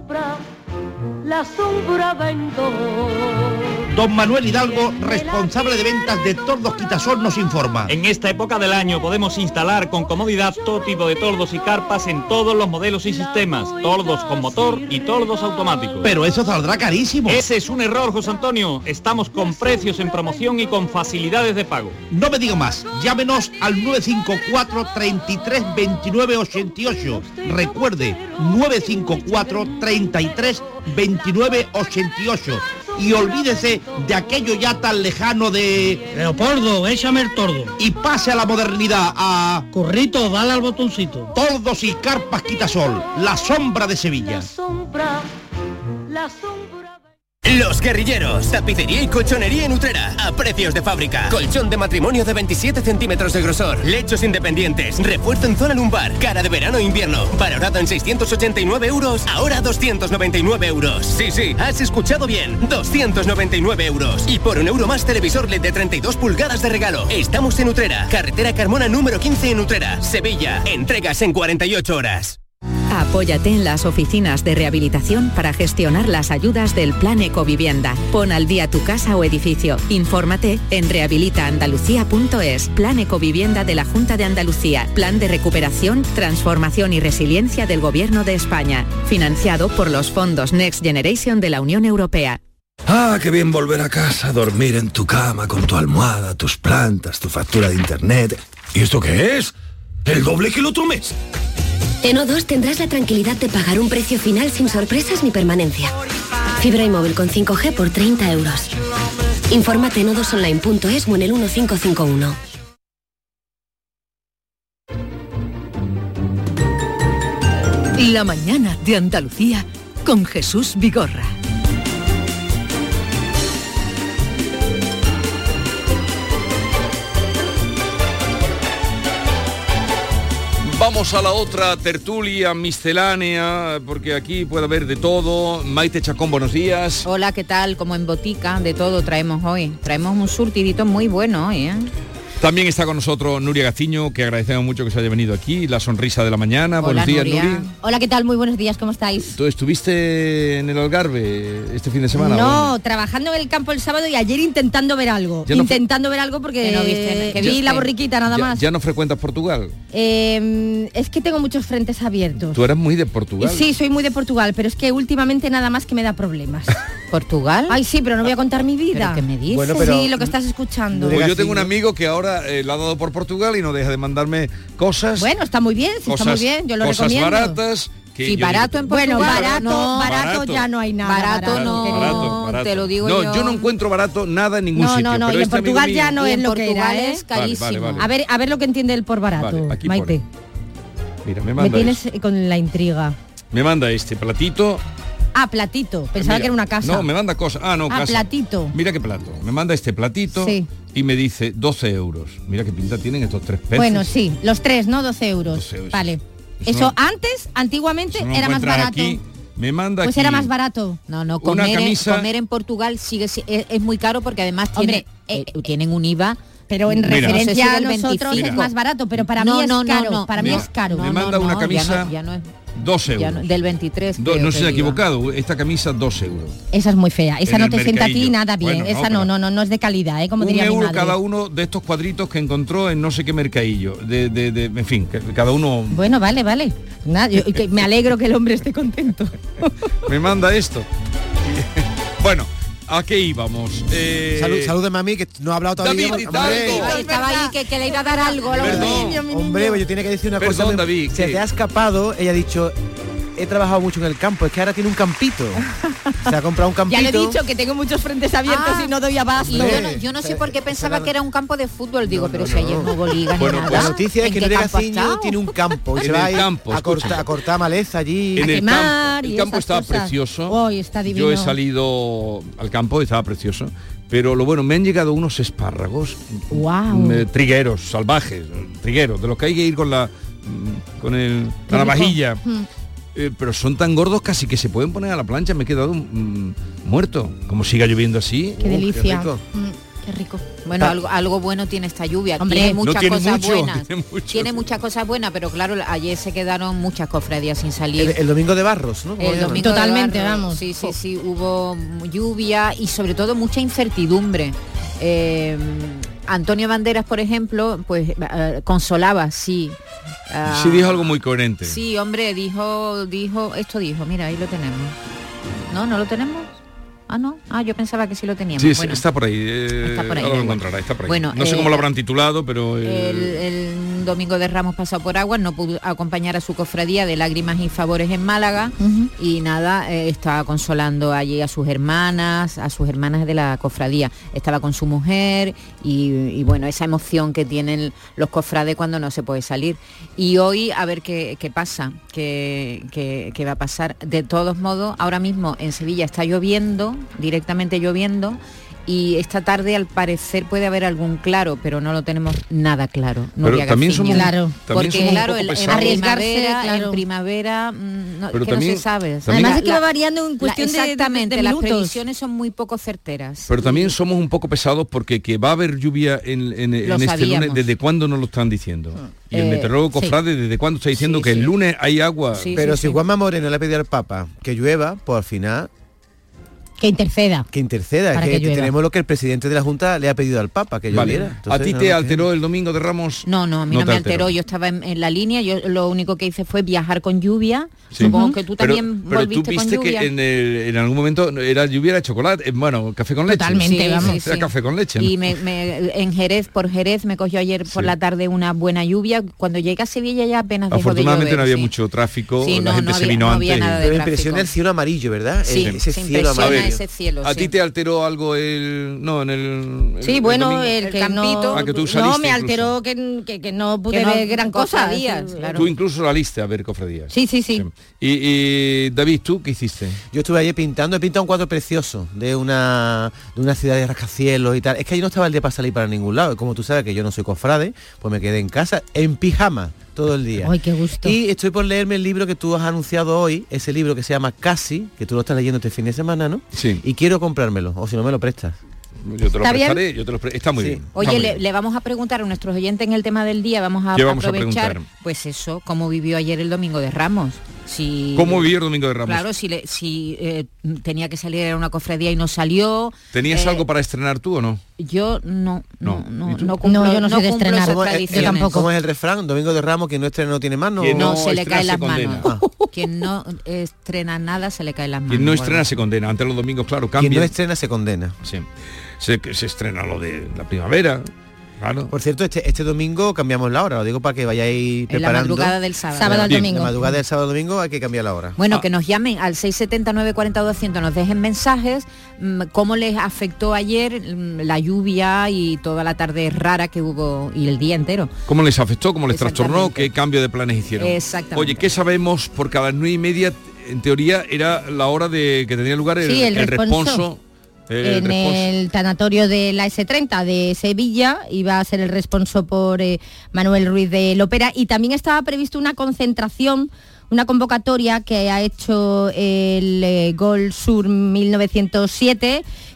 sombra vendo.
Don Manuel Hidalgo, responsable de ventas de Tordos Quitasol, nos informa.
En esta época del año podemos instalar con comodidad todo tipo de tordos y carpas en todos los modelos y sistemas. Tordos con motor y tordos automáticos.
Pero eso saldrá carísimo.
Ese es un error, José Antonio. Estamos con precios en promoción y con facilidades de pago.
No me diga más. Llámenos al 954 33 29 88. Recuerde, 954 33 29 88. Y olvídese de aquello ya tan lejano de...
Leopoldo, échame el tordo.
Y pase a la modernidad, a...
Corrito, dale al botoncito.
Tordos y carpas Quitasol, la sombra de Sevilla.
La sombra...
Los Guerrilleros, tapicería y colchonería en Utrera, a precios de fábrica. Colchón de matrimonio de 27 centímetros de grosor, lechos independientes, refuerzo en zona lumbar, cara de verano e invierno, valorado en 689 euros, ahora 299 euros. Sí, has escuchado bien, 299 euros. Y por €1 más televisor LED de 32 pulgadas de regalo. Estamos en Utrera, carretera Carmona número 15 en Utrera, Sevilla. Entregas en 48 horas.
Apóyate en las oficinas de rehabilitación para gestionar las ayudas del Plan Ecovivienda. Pon al día tu casa o edificio. Infórmate en rehabilitaandalucía.es. Plan Ecovivienda de la Junta de Andalucía. Plan de recuperación, transformación y resiliencia del Gobierno de España. Financiado por los fondos Next Generation de la Unión Europea.
Ah, qué bien volver a casa, dormir en tu cama con tu almohada, tus plantas, tu factura de internet. ¿Y esto qué es? ¿El doble que el otro mes?
En O2 tendrás la tranquilidad de pagar un precio final sin sorpresas ni permanencia. Fibra y móvil con 5G por 30 euros. Infórmate en odosonline.es o en el 1551.
La mañana de Andalucía con Jesús Vigorra.
Vamos a la otra tertulia miscelánea, porque aquí puede haber de todo. Maite Chacón, buenos días.
Hola, ¿qué tal? Como en botica, de todo traemos hoy. Traemos un surtidito muy bueno hoy, ¿eh?
También está con nosotros Nuria Gaciño, que agradecemos mucho que se haya venido aquí, la sonrisa de la mañana.
Hola,
buenos días,
Nuria.
Nuri.
Hola, ¿qué tal? Muy buenos días, ¿cómo estáis?
¿Tú estuviste en el Algarve este fin de semana?
No, trabajando en el campo el sábado y ayer intentando ver algo.
Ya no
porque que no viste, que vi la borriquita nada más.
¿Ya no frecuentas Portugal?
Es que tengo muchos frentes abiertos.
Tú eres muy de Portugal.
Sí, soy muy de Portugal, pero es que últimamente nada más que me da problemas. ¿Portugal? Ay, sí, pero no voy a contar mi vida. ¿Pero qué me dices?
Bueno, pero-
Sí, lo que estás escuchando.
Pues yo tengo un amigo que ahora lo ha dado por Portugal y no deja de mandarme cosas.
Bueno, está muy bien, sí, está muy bien, yo lo
cosas
recomiendo.
baratas. Que
Sí,
yo
barato
digo,
en Portugal. Bueno, no, barato
barato.
ya no hay nada. Barato no,
barato.
te lo digo
no,
yo.
yo no encuentro barato nada en ningún sitio.
No,
pero
y en
este amigo
Portugal
mío-
ya no Y es en lo que Portugal era, es
Vale,
carísimo.
vale.
A ver lo que entiende él por barato,
Vale, aquí
Maite.
Mira, me
Me
manda,
tienes con la intriga.
me manda este platito.
Ah, platito. Pensaba
Mira,
que era una casa.
No, me manda cosas. Ah, no, casa.
platito.
Mira qué plato. Me manda este platito
Sí.
y me dice 12 euros. Mira qué pinta tienen estos tres peces.
Bueno, sí, los tres, ¿no? 12 euros.
12 euros.
Vale.
Eso
Eso antiguamente
Eso no lo
era más
encuentras
barato.
aquí. Me manda
Pues
aquí
era más barato. No, no,
una camisa.
comer en Portugal es muy caro porque además tienen un IVA. Pero en
Mira.
referencia No sé si a del nosotros 25. es más barato, pero para No, mí es no, caro. no, para mí
me-
es caro.
me manda una camisa
ya no es.
2 euros.
Ya del 23.
No
creo
se
que
ha
iba.
equivocado, esta camisa 2 euros.
Esa es muy fea, esa
En
no
el
te sienta a ti
mercadillo.
nada bien,
Bueno,
esa no es de calidad, como diría mi
€1
madre.
cada uno de estos cuadritos que encontró en no sé qué mercadillo. En fin, que cada uno
Bueno, vale. Nada, que me alegro que el hombre esté contento.
me manda esto. Bueno, ¿a qué íbamos?
Salúdeme a mí, que no ha hablado todavía.
David,
Estaba ahí que le iba a dar algo.
Hombre, yo tiene que decir una cosa.
Perdón, David,
Se te ha escapado, ella ha dicho, he trabajado mucho en el campo, es que ahora tiene un campito. Se ha comprado un campito.
Ya le he dicho que tengo muchos frentes abiertos y no doy abasto.
Y yo no sé por qué pensaba que era un campo de fútbol, digo, pero si ayer no hubo liga ni nada.
La noticia es que Nuria Gaciño tiene un campo. Y se va a cortar maleza allí.
En el campo estaba precioso.
Hoy está divino.
Yo he salido al campo y estaba precioso. Pero lo bueno, me han llegado unos espárragos, trigueros, salvajes, trigueros, de los que hay que ir con la navajilla. Pero son tan gordos casi que se pueden poner a la plancha. Me he quedado muerto. Como siga lloviendo así.
Qué delicia.
Qué rico. Bueno, algo bueno tiene esta lluvia.
Hombre,
tiene muchas
no tiene
cosas
mucho,
buenas.
Tiene
Muchas cosas buenas, pero claro, ayer se quedaron muchas cofradías sin salir.
El domingo de Barros, ¿no?
El domingo
Totalmente,
de Barros,
vamos.
Sí, hubo lluvia y sobre todo mucha incertidumbre. Antonio Banderas, por ejemplo, pues consolaba, sí.
Sí dijo algo muy coherente.
Sí, hombre, dijo, mira, ahí lo tenemos. ¿No lo tenemos? No. Yo pensaba que sí lo teníamos.
Sí,
bueno,
está por ahí.
Está por ahí.
Ahora lo encontrará, está por ahí.
Bueno,
no sé cómo lo habrán titulado, pero...
El domingo de Ramos pasado por agua, no pudo acompañar a su cofradía de Lágrimas y Favores en Málaga y nada, estaba consolando allí a sus hermanas de la cofradía. Estaba con su mujer y bueno, esa emoción que tienen los cofrades cuando no se puede salir. Y hoy a ver qué pasa, qué va a pasar. De todos modos, ahora mismo en Sevilla está lloviendo, directamente lloviendo, y esta tarde al parecer puede haber algún claro, pero no lo tenemos nada claro.
Pero también somos,
porque claro, en
arriesgarse,
primavera
pero
que
también,
no se sabe.
Además es que va variando en cuestión
exactamente,
de
las
minutos.
previsiones son muy poco certeras.
Pero también somos un poco pesados porque que va a haber lluvia en este lunes, ¿desde cuándo nos lo están diciendo? Y el meteorólogo Cofrade, ¿desde cuándo está diciendo que el lunes hay agua?
Pero si Juanma Moreno le ha pedido al Papa que llueva, pues al final...
Que interceda.
Es que tenemos lo que el presidente de la Junta le ha pedido al Papa, que lloviera. Entonces,
¿a ti te alteró el domingo de Ramos?
No, a mí no me alteró. Yo estaba en la línea, yo lo único que hice fue viajar con lluvia. Sí. Supongo que tú también volviste con lluvia. Pero tú viste
que en algún momento era lluvia de chocolate, café con leche.
Totalmente, vamos.
Era café con leche.
Y en Jerez me cogió ayer por la tarde una buena lluvia. Cuando llegué a Sevilla ya apenas dejó de llover.
Afortunadamente no había mucho tráfico, la gente se vino antes.
Pero me impresiona el cielo amarillo, ¿verdad?
Sí,
ese cielo amarillo.
Ese cielo,
¿A ti te alteró algo
Sí, bueno, el campito.
Que tú saliste,
no, me alteró que no pude ver gran cosa.
Claro. Tú incluso saliste a ver cofradías.
Sí.
Y David, ¿tú qué hiciste?
Yo estuve ayer he pintado un cuadro precioso de una ciudad de rascacielos y tal. Es que allí no estaba el día para salir para ningún lado. Como tú sabes que yo no soy cofrade, pues me quedé en casa en pijama todo el día.
¡Ay, qué gusto!
Y estoy por leerme el libro que tú has anunciado hoy, ese libro que se llama Casi, que tú lo estás leyendo este fin de semana, ¿no?
Sí.
Y quiero comprármelo, o si no me lo prestas.
Yo te lo prestaré, está muy bien.
Oye, le vamos a preguntar a nuestros oyentes en el tema del día, vamos a aprovechar, pues eso, cómo vivió ayer el domingo de Ramos.
¿Cómo vivió el domingo de Ramos?
Claro, si tenía que salir a una cofradía y no salió.
¿Tenías algo para estrenar tú o no?
Yo no
yo no sé de estrenar.
Yo tampoco.
¿Cómo es el refrán? Domingo de Ramos, quien no estrena no tiene manos.
No se le caen las manos. Quien no estrena nada se le caen las manos.
Quien no estrena se condena. Antes los domingos, claro, cambia.
Quien no estrena se condena.
Sí. Se estrena lo de la primavera. Claro.
Por cierto, este domingo cambiamos la hora, lo digo para que vayáis preparando.
En la madrugada del sábado
al domingo.
La madrugada del sábado al domingo hay que cambiar la hora.
Bueno, que nos llamen al 679 40 200, nos dejen mensajes, cómo les afectó ayer la lluvia y toda la tarde rara que hubo y el día entero.
¿Cómo les afectó? ¿Cómo les trastornó? ¿Qué cambio de planes hicieron?
Exactamente.
Oye, ¿qué sabemos? Porque a las 9:30, en teoría, era la hora de que tenía lugar el responso.
En el tanatorio de la S30 de Sevilla iba a ser el responso por Manuel Ruiz de Lopera, y también estaba previsto una concentración, una convocatoria que ha hecho el Gol Sur 1907,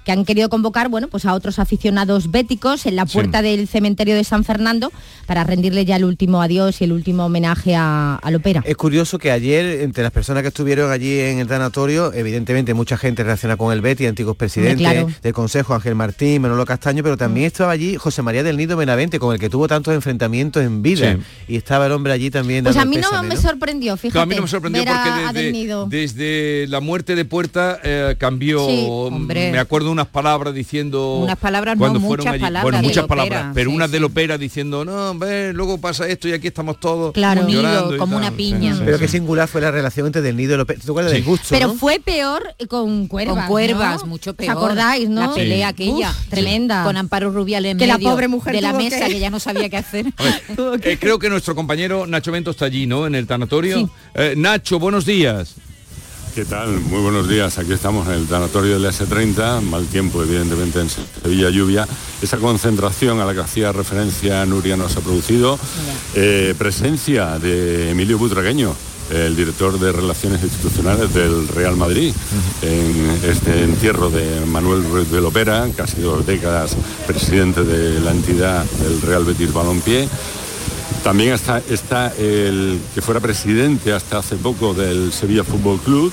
que han querido convocar, bueno, pues a otros aficionados béticos en la puerta del cementerio de San Fernando para rendirle ya el último adiós y el último homenaje a Lopera.
Es curioso que ayer, entre las personas que estuvieron allí en el tanatorio, evidentemente mucha gente relaciona con el Betis, antiguos presidentes del Consejo, Ángel Martín, Manolo Castaño, pero también estaba allí José María del Nido Benavente, con el que tuvo tantos enfrentamientos en vida, y estaba el hombre allí también.
Pues a mí no me sorprendió, fíjate.
No, a mí no me sorprendió porque desde la muerte de Puerta cambió, me acuerdo unas palabras diciendo...
Unas palabras,
cuando
no,
fueron
muchas
allí,
palabras.
Bueno, muchas
Lopera,
palabras, pero una de Lopera diciendo, no, luego pasa esto y aquí estamos todos llorando,
como una piña.
Pero qué singular fue la relación entre Del Nido y Lopera. ¿Tú acuerdas del gusto?
Pero
¿no?
fue peor con Cuervas.
Con Cuervas,
¿no?
mucho peor.
¿Os acordáis, no?
La pelea aquella.
Tremenda.
Con Amparo Rubial en
que
medio
la pobre mujer
de la
tuvo
mesa, que ya no sabía qué hacer.
Creo que nuestro compañero Nacho Bento está allí, ¿no? En el tanatorio. Nacho, buenos días.
¿Qué tal? Muy buenos días. Aquí estamos en el tanatorio del S30, mal tiempo evidentemente en Sevilla, lluvia. Esa concentración a la que hacía referencia Nuria nos ha producido presencia de Emilio Butragueño, el director de Relaciones Institucionales del Real Madrid, en este entierro de Manuel Ruiz de Lopera, que ha sido décadas presidente de la entidad del Real Betis Balompié. También está el que fuera presidente hasta hace poco del Sevilla Fútbol Club,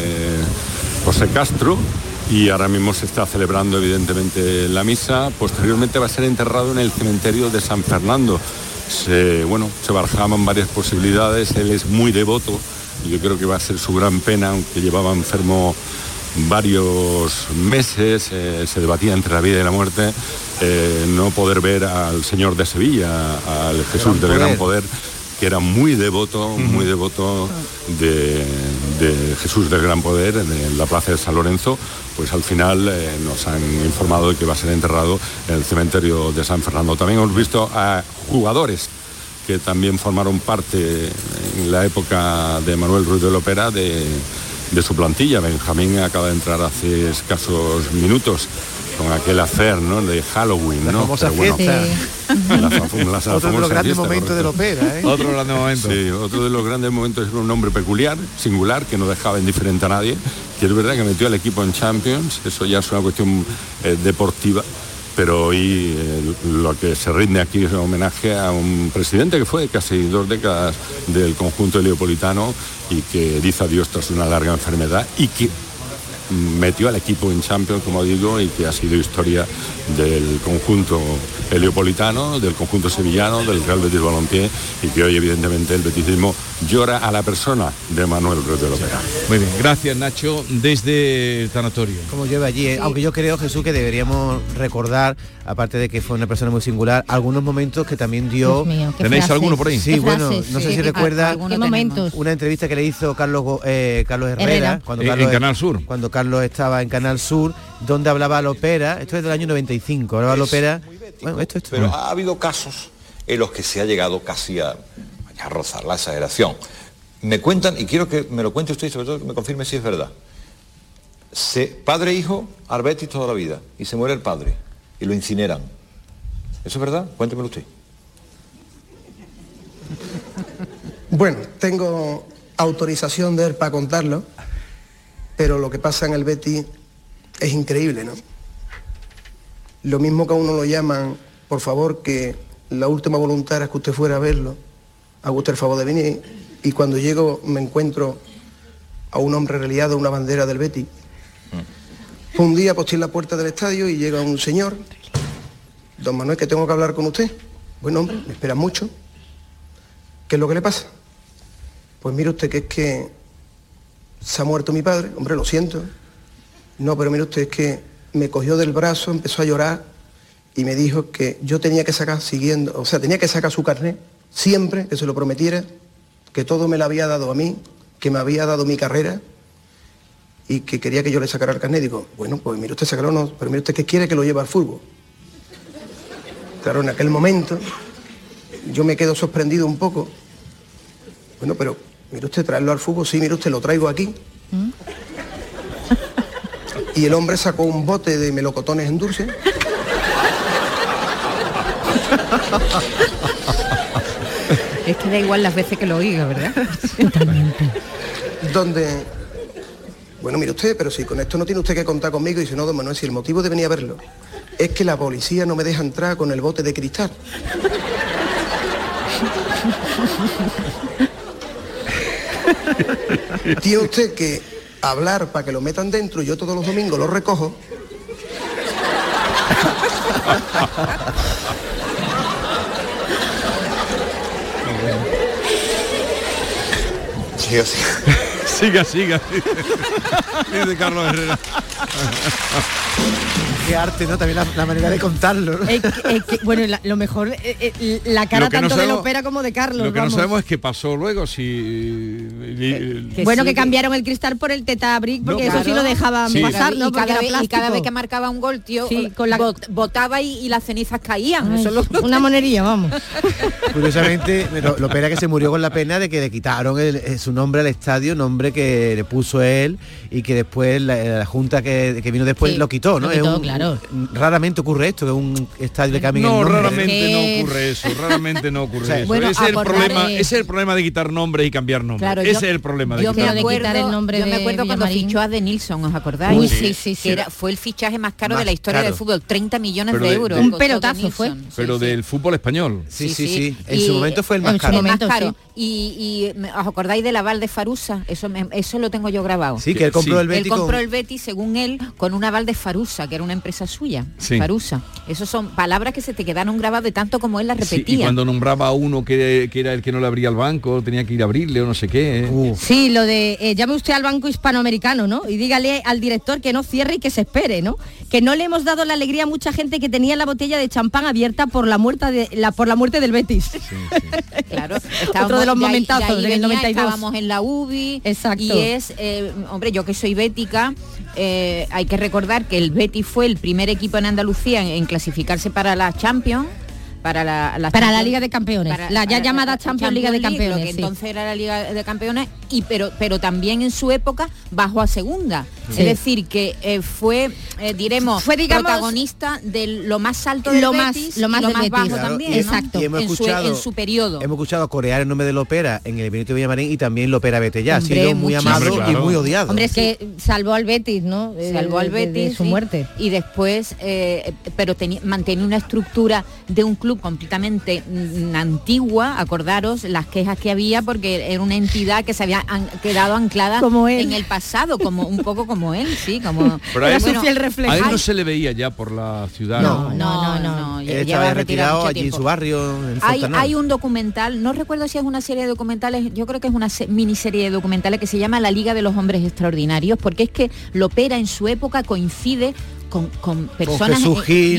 José Castro, y ahora mismo se está celebrando evidentemente la misa. Posteriormente va a ser enterrado en el cementerio de San Fernando. Se barajaban varias posibilidades, él es muy devoto y yo creo que va a ser su gran pena, aunque llevaba enfermo varios meses, se debatía entre la vida y la muerte, no poder ver al Señor de Sevilla, al Jesús del Gran Poder, que era muy devoto de Jesús del Gran Poder en la plaza de San Lorenzo. Pues al final nos han informado de que va a ser enterrado en el cementerio de San Fernando. También hemos visto a jugadores que también formaron parte en la época de Manuel Ruiz de Lopera de su plantilla. Benjamín acaba de entrar hace escasos minutos con aquel affair, ¿no?, de Halloween, ¿no?
Famosa fiesta.
Otro
de los grandes momentos de Lopera, ¿eh?
Otro grande momento.
Sí, otro de los grandes momentos es un hombre peculiar, singular, que no dejaba indiferente a nadie, que es verdad que metió al equipo en Champions, eso ya es una cuestión deportiva, pero hoy lo que se rinde aquí es un homenaje a un presidente que fue casi 2 décadas del conjunto heliopolitano y que dice adiós tras una larga enfermedad y que metió al equipo en Champions, como digo, y que ha sido historia del conjunto heliopolitano, del conjunto sevillano, del Real Betis Balompié, y que hoy evidentemente el betisismo llora a la persona de Manuel Ruiz de Lopera.
Muy bien, gracias Nacho, desde el tanatorio.
Como lleva allí, aunque yo creo, Jesús, que deberíamos recordar, aparte de que fue una persona muy singular, algunos momentos que también dio...
¿Tenéis alguno por ahí?
Sí, bueno, no sé si recuerda
momentos.
Una entrevista que le hizo Carlos Herrera.
En Canal Sur.
Cuando Carlos estaba en Canal Sur, donde hablaba Lopera, esto es del año 95, hablaba Lopera... Bueno, esto.
Pero ha habido casos en los que se ha llegado casi a rozar la exageración. Me cuentan, y quiero que me lo cuente usted y sobre todo que me confirme si es verdad. Padre e hijo, al Betis toda la vida, y se muere el padre, y lo incineran. ¿Eso es verdad? Cuéntemelo usted.
Bueno, tengo autorización de él para contarlo, pero lo que pasa en el Betis es increíble, ¿no? Lo mismo que a uno lo llaman, por favor, que la última voluntad era que usted fuera a verlo, haga usted el favor de venir, y cuando llego me encuentro a un hombre reliado, una bandera del Betis. Un día posté en la puerta del estadio y llega un señor: don Manuel, que tengo que hablar con usted. Bueno, hombre, me espera mucho. ¿Qué es lo que le pasa? Pues mire usted, que es que se ha muerto mi padre. Hombre, lo siento. No, pero mire usted, es que me cogió del brazo, empezó a llorar y me dijo que yo tenía que sacar tenía que sacar su carnet siempre, que se lo prometiera, que todo me lo había dado a mí, que me había dado mi carrera y que quería que yo le sacara el carnet. Digo, bueno, pues mire usted, sácalo, no, pero mire usted, que quiere que lo lleve al fútbol. Claro, en aquel momento yo me quedo sorprendido un poco. Bueno, pero mire usted, traerlo al fútbol, sí, mire usted, lo traigo aquí. Y el hombre sacó un bote de melocotones en dulce.
Es que da igual las veces que lo oiga, ¿verdad?
Totalmente.
Bueno, mire usted, pero si con esto no tiene usted que contar conmigo, y si no, don Manuel, si el motivo de venir a verlo es que la policía no me deja entrar con el bote de cristal. Tiene usted que hablar para que lo metan dentro y yo todos los domingos lo recojo.
Siga.
Siga. Dice Carlos Herrera.
Qué arte, ¿no? También la manera de contarlo, ¿no?
Bueno, lo mejor, la cara tanto de Lopera como de Carlos.
Lo que no sabemos es qué pasó luego, si...
que cambiaron el cristal por el Tetabric, porque eso sí lo dejaban pasar, ¿no?
Y cada vez que marcaba un gol, tío, botaba y las cenizas caían.
Ay, eso una monería, vamos.
Curiosamente, Lopera que se murió con la pena de que le quitaron su nombre al estadio, nombre que le puso él, y que después la junta que vino después lo quitó, ¿no?
Claro.
Raramente ocurre esto, que un estadio le cambie el
nombre.
Raramente
no ocurre eso.
Bueno,
ese es el problema de quitar nombres y cambiar nombres. Claro, ese es el problema de quitar
el nombre. Yo me acuerdo cuando fichó a Denilson, ¿os acordáis?
Uy, sí.
Fue el fichaje más caro de la historia del fútbol, 30 millones de euros.
Un pelotazo fue.
Pero del fútbol español.
Sí. En su momento fue el más caro.
Y ¿os acordáis del aval de Farusa? Eso lo tengo yo grabado.
Sí, que él compró el Betis.
Él compró el Betis, según él, con un aval de Farusa, que era una empresa suya. Farusa. Esos son palabras que se te quedaron grabadas de tanto como él las repetía.
Y cuando nombraba a uno que era el que no le abría el banco, tenía que ir a abrirle o no sé qué.
Sí, lo de llame usted al Banco Hispanoamericano, ¿no? Y dígale al director que no cierre y que se espere, ¿no? Que no le hemos dado la alegría a mucha gente que tenía la botella de champán abierta por la muerte del Betis. Sí.
Claro,
otro de los momentazos del 92.
Estábamos en la UBI.
Exacto.
Y es, hombre, yo que soy bética, hay que recordar que el Betis fue el primer equipo en Andalucía en clasificarse para la Champions. Para la
Liga de Campeones, la ya llamada Champions Liga de Campeones,
lo que entonces era la Liga de Campeones, pero también en su época bajó a segunda. Es decir, que fue, digamos, protagonista de lo más alto del Betis,
lo más
bajo
Betis.
también,
¿no? Exacto.
Y
en su periodo.
Hemos escuchado corear el nombre de Lopera en el Benito Villamarín y también Lopera Betellá. Ha sido muy amado y muy odiado.
Hombre, es que salvó al Betis, ¿no?
Salvó al Betis
de su muerte.
Y después, pero mantenía una estructura de un club completamente antigua. Acordaros las quejas que había, porque era una entidad que se había quedado anclada en el pasado, como un poco como él, sí, como
pero era su fiel reflejo. A él no se le veía ya por la ciudad.
No.
Él estaba retirado allí en su barrio.
Hay un documental, no recuerdo si es una serie de documentales, yo creo que es una miniserie de documentales que se llama La Liga de los Hombres Extraordinarios, porque es que Lopera en su época coincide con personas,
con Jesús Gil,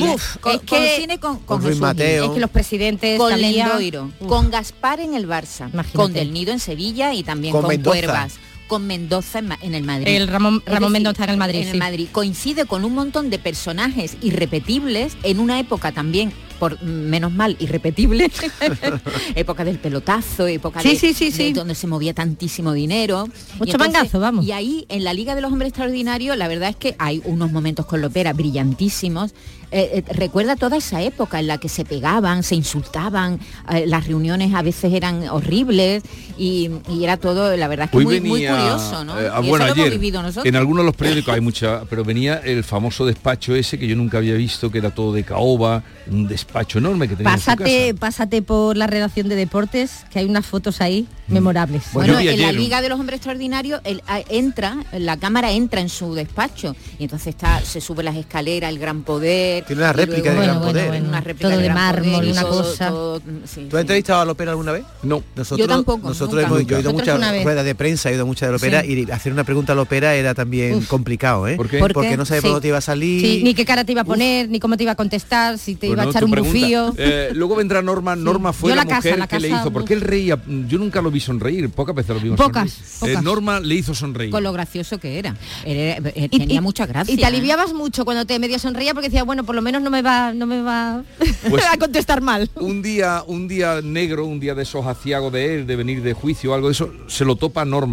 con
Ruiz Mateo,
es que los presidentes,
con Lendoiro, con Gaspar en el Barça, con Del Nido en Sevilla y también con Cuervas, con Mendoza en el Madrid.
El Ramón Mendoza en el Madrid.
En el Madrid. Coincide con un montón de personajes irrepetibles en una época también, por menos mal, irrepetible. Época del pelotazo, época de donde se movía tantísimo dinero.
Mucho mangazo, vamos.
Y ahí, en la Liga de los Hombres Extraordinarios, la verdad es que hay unos momentos con Lopera brillantísimos. Recuerda toda esa época en la que se pegaban, se insultaban, las reuniones a veces eran horribles y era todo, la verdad es que muy curioso, ¿no? Y
bueno,
eso lo
ayer,
hemos vivido nosotros.
en algunos de los periódicos hay mucha, pero venía el famoso despacho ese que yo nunca había visto, que era todo de caoba, un despacho enorme que tenía en su casa.
Pásate por la redacción de deportes, que hay unas fotos ahí memorables.
Bueno, en la Liga de los Hombres Extraordinarios la cámara entra en su despacho y entonces se sube las escaleras, el Gran Poder.
Tiene una réplica de Gran Poder.
Una réplica
todo de mármol,
poder,
una cosa.
¿Tú has entrevistado a Lopera alguna vez?
No.
Yo tampoco.
Nosotros hemos oído muchas ruedas de prensa, he oído muchas de Lopera, y hacer una pregunta a Lopera era también complicado, ¿eh?
¿Por qué?
Porque no sabía por dónde te iba a salir.
Sí, ni qué cara te iba a poner, ni cómo te iba a contestar, si te iba a echar un bufío.
Luego vendrá Norma. Norma fue la mujer que le hizo, porque él reía. Yo nunca lo vi sonreír, pocas veces lo vimos sonreír. Norma le hizo sonreír.
Con lo gracioso que era. Tenía mucha gracia.
Y te aliviabas mucho cuando te medio sonreía, porque decía, bueno, por lo menos no me va
pues,
a contestar mal.
Un día negro, un día de esos aciagos de él, de venir de juicio o algo de eso, se lo topa Norma.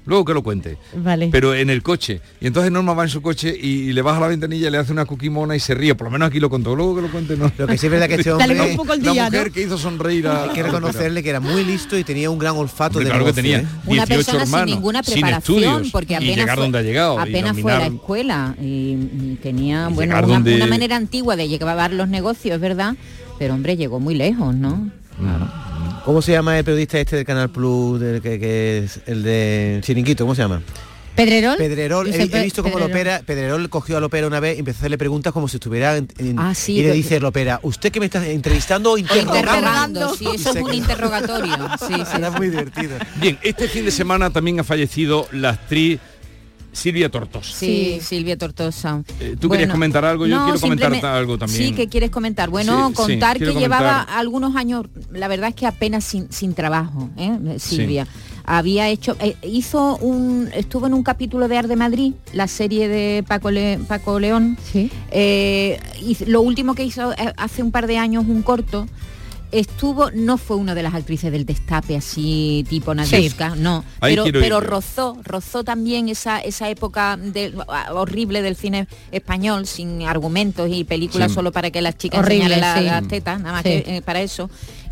luego que lo cuente.
Vale.
Pero en el coche. Y entonces Norma va en su coche y le baja la ventanilla, le hace una cuquimona y se ríe. Por lo menos aquí lo contó. Luego que lo cuente, no.
Lo que sí es verdad que este hombre...
Dale un poco el día,
la mujer
¿no?
que hizo sonreír a...
Hay que reconocerle que era muy listo y tenía un gran olfato de
claro
negocio,
que tenía.
¿eh?
18
Una persona
hermanos,
sin ninguna
sin
preparación,
estudios,
porque
y
apenas
llegar
fue,
donde ha llegado, y
apenas fue a la
dominar-
escuela y tenía
Y
bueno
llegar
una,
donde-
una manera antigua de llevar los negocios, es verdad, pero hombre, llegó muy lejos, ¿no?
¿Cómo se llama el periodista este del Canal Plus, del que es el de Chiringuito? ¿Cómo se llama?
¿Pedrerol?
Pedrerol,
Josep
he visto cómo
Pedrerol.
Lopera, Pedrerol cogió a Lopera una vez y empezó a hacerle preguntas como si estuviera
Sí,
y le
pero-
dice Lopera, ¿usted que me está entrevistando o
O
interrogando?
interrogando, sí,
Y
eso
se
es un
quedó.
interrogatorio. Sí, sí,
Era
sí.
muy divertido.
Bien, este fin de semana también ha fallecido la actriz Silvia Tortosa.
Sí, Silvia Tortosa.
¿Tú querías comentar algo? Yo quiero comentar
simplemente-
algo también.
Sí, que quieres comentar. Bueno,
Sí,
contar
sí,
que
quiero
llevaba
comentar.
algunos años, la verdad es que apenas sin trabajo, Silvia. Había hecho, estuvo en un capítulo de Ar de Madrid, la serie de Paco León.
Sí.
Y lo último que hizo hace un par de años, un corto. No fue una de las actrices del destape así tipo Nadiuska, no,
Ahí quiero
pero
ir.
rozó también esa época horrible del cine español, sin argumentos y películas
Sí.
solo para que las chicas
Horrible,
enseñaran
sí.
las tetas, nada más
Sí.
que para eso.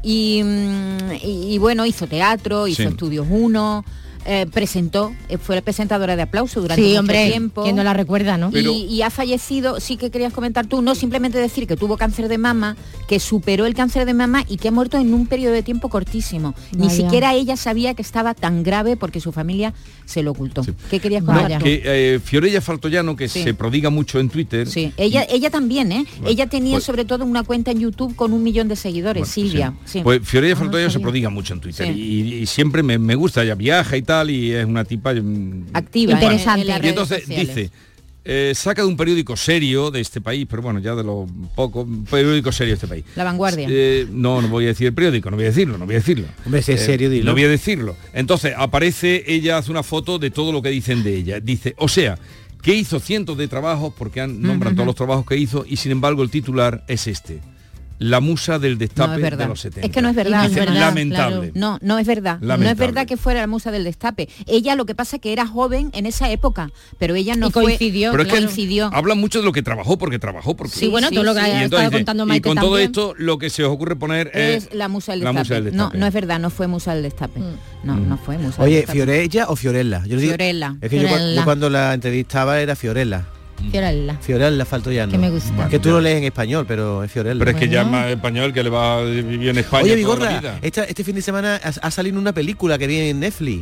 Y bueno, hizo teatro, hizo
Sí.
Estudios 1, presentó, fue la presentadora de Aplauso durante
Sí,
mucho
hombre,
tiempo.
¿quién no la recuerda, no?
Pero-
Y ha fallecido, sí que querías comentar tú, no simplemente decir que tuvo cáncer de mama, que superó el cáncer de mama y que ha muerto en un periodo de tiempo cortísimo. Ni
Vaya.
siquiera ella sabía que estaba tan grave porque su familia se lo ocultó. ¿Qué querías
No,
comentar tú?
que Fiorella Faltoyano, que
Sí.
se prodiga mucho en Twitter.
Sí, ella también, ¿eh?
Bueno,
Ella tenía
pues-
sobre todo una cuenta en YouTube con 1 millón de seguidores,
Bueno,
Silvia.
sí.
Sí.
Pues Fiorella
no
Faltoyano se
sabía.
prodiga mucho en Twitter
Sí.
y siempre me gusta, ella viaja y tal, y es una tipa
Activa.
Interesante.
en las
Y
redes
entonces
sociales.
dice, saca de un periódico serio de este país, pero bueno, ya de lo poco, un periódico serio de este país.
La Vanguardia.
No voy a decir el periódico, no voy a decirlo.
Hombre, si es serio, dilo.
No voy a decirlo. Entonces aparece, ella hace una foto de todo lo que dicen de ella. Dice, o sea, que hizo cientos de trabajos, porque nombran todos los trabajos que hizo, y sin embargo el titular es este. La musa del
No
destape
es verdad.
de los 70.
Es que no es verdad.
Dice,
No es verdad,
lamentable.
No, no es verdad. No es
Lamentable.
verdad que fuera la musa del destape. Ella lo que pasa es que era joven en esa época, pero ella no
Y coincidió,
Pero es que
coincidió.
habla mucho de lo que trabajó, porque
Sí, bueno, todo lo que
sí.
ha
Y
estado
entonces dice,
contando
y
Maite
con todo
también.
esto lo que se os ocurre poner
Es la musa del
la
destape.
musa del
No,
destape.
no es verdad, no fue musa del destape. No fue musa del
Oye,
destape.
¿Fiorella o Fiorella? Yo digo-
Fiorella.
Es que yo
Fiorella.
cuando la entrevistaba era Fiorella.
Fiorella.
Fiorella Faltoyano.
Que me gusta.
Que tú lo lees en español, pero es Fiorella.
Pero es que ya es
Bueno.
más español, que le va a vivir en España
Oye,
toda la
Vigorra,
vida.
este fin de semana ha salido una película que viene en Netflix.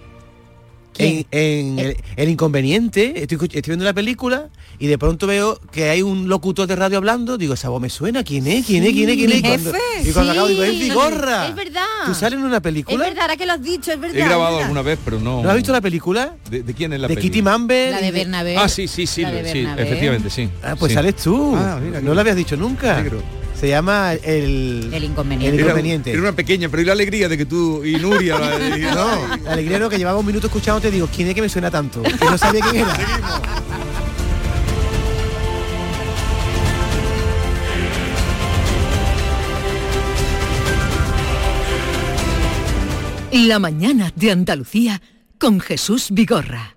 ¿Quién?
En el Inconveniente, estoy viendo la película y de pronto veo que hay un locutor de radio hablando, digo, esa voz me suena, ¿quién es? ¿Quién es? ¿Quién es? ¿Quién es?
mi
Y cuando,
jefe,
y cuando acabo digo, es
Sí,
Vigorra.
es verdad.
¿Tú sales en una
Es
película?
verdad, ahora que lo has dicho, es verdad.
He grabado
es verdad.
alguna vez, pero no.
¿No has visto la película?
¿De quién es la
De
peli?
Kitty Mamber.
La
y
de Bernabé.
Ah, sí, sí,
La de
sí,
Bernabé.
efectivamente, sí.
Ah, pues
Sí.
sales tú.
Ah, mira,
no lo habías dicho nunca.
Negro.
Se llama el
Inconveniente.
El
Era,
Inconveniente.
era una pequeña, pero y la alegría de que tú y Nuria...
No, la alegría no, que llevaba un minuto escuchando, te digo, ¿quién es que me suena tanto? Que no sabía quién era.
La mañana de Andalucía con Jesús Vigorra.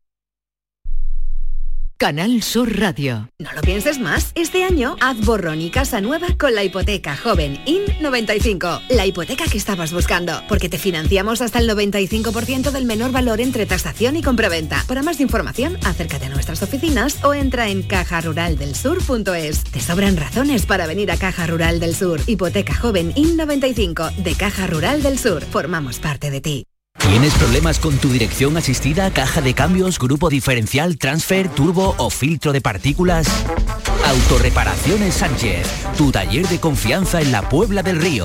Canal Sur Radio.
No lo pienses más. Este año haz borrón y casa nueva con la hipoteca joven IN95. La hipoteca que estabas buscando. Porque te financiamos hasta el 95% del menor valor entre tasación y compraventa. Para más información, acércate a nuestras oficinas o entra en cajaruraldelsur.es. Te sobran razones para venir a Caja Rural del Sur. Hipoteca joven IN95 de Caja Rural del Sur. Formamos parte de ti.
¿Tienes problemas con tu dirección asistida, caja de cambios, grupo diferencial, transfer, turbo o filtro de partículas? Autorreparaciones Sánchez, tu taller de confianza en la Puebla del Río.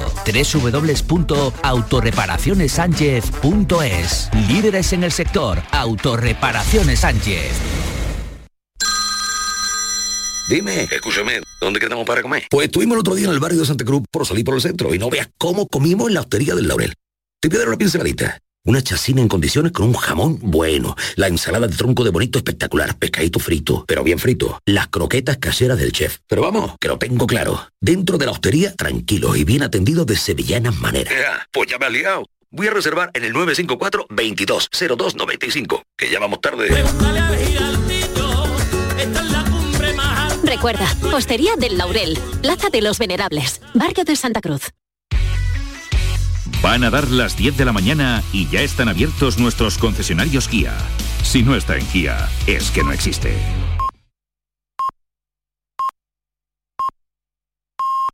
www.autorreparacionessánchez.es. Líderes en el sector, Autorreparaciones Sánchez.
Dime, escúchame, ¿dónde quedamos para comer? Pues estuvimos el otro día en el barrio de Santa Cruz por salir por el centro y no veas cómo comimos en la hostería del Laurel. Te voy a dar una pinceladita. Una chacina en condiciones con un jamón bueno. La ensalada de tronco de bonito espectacular. Pescadito frito, pero bien frito. Las croquetas caseras del chef. Pero vamos, que lo tengo claro. Dentro de la hostería, tranquilos y bien atendidos de sevillanas maneras. Pues ya me has liado. Voy a reservar en el 954 22 02 95, que ya vamos tarde.
Recuerda, Hostería del Laurel, Plaza de los Venerables, Barrio de Santa Cruz.
Van a dar las 10 de la mañana y ya están abiertos nuestros concesionarios Kia. Si no está en Kia, es que no existe.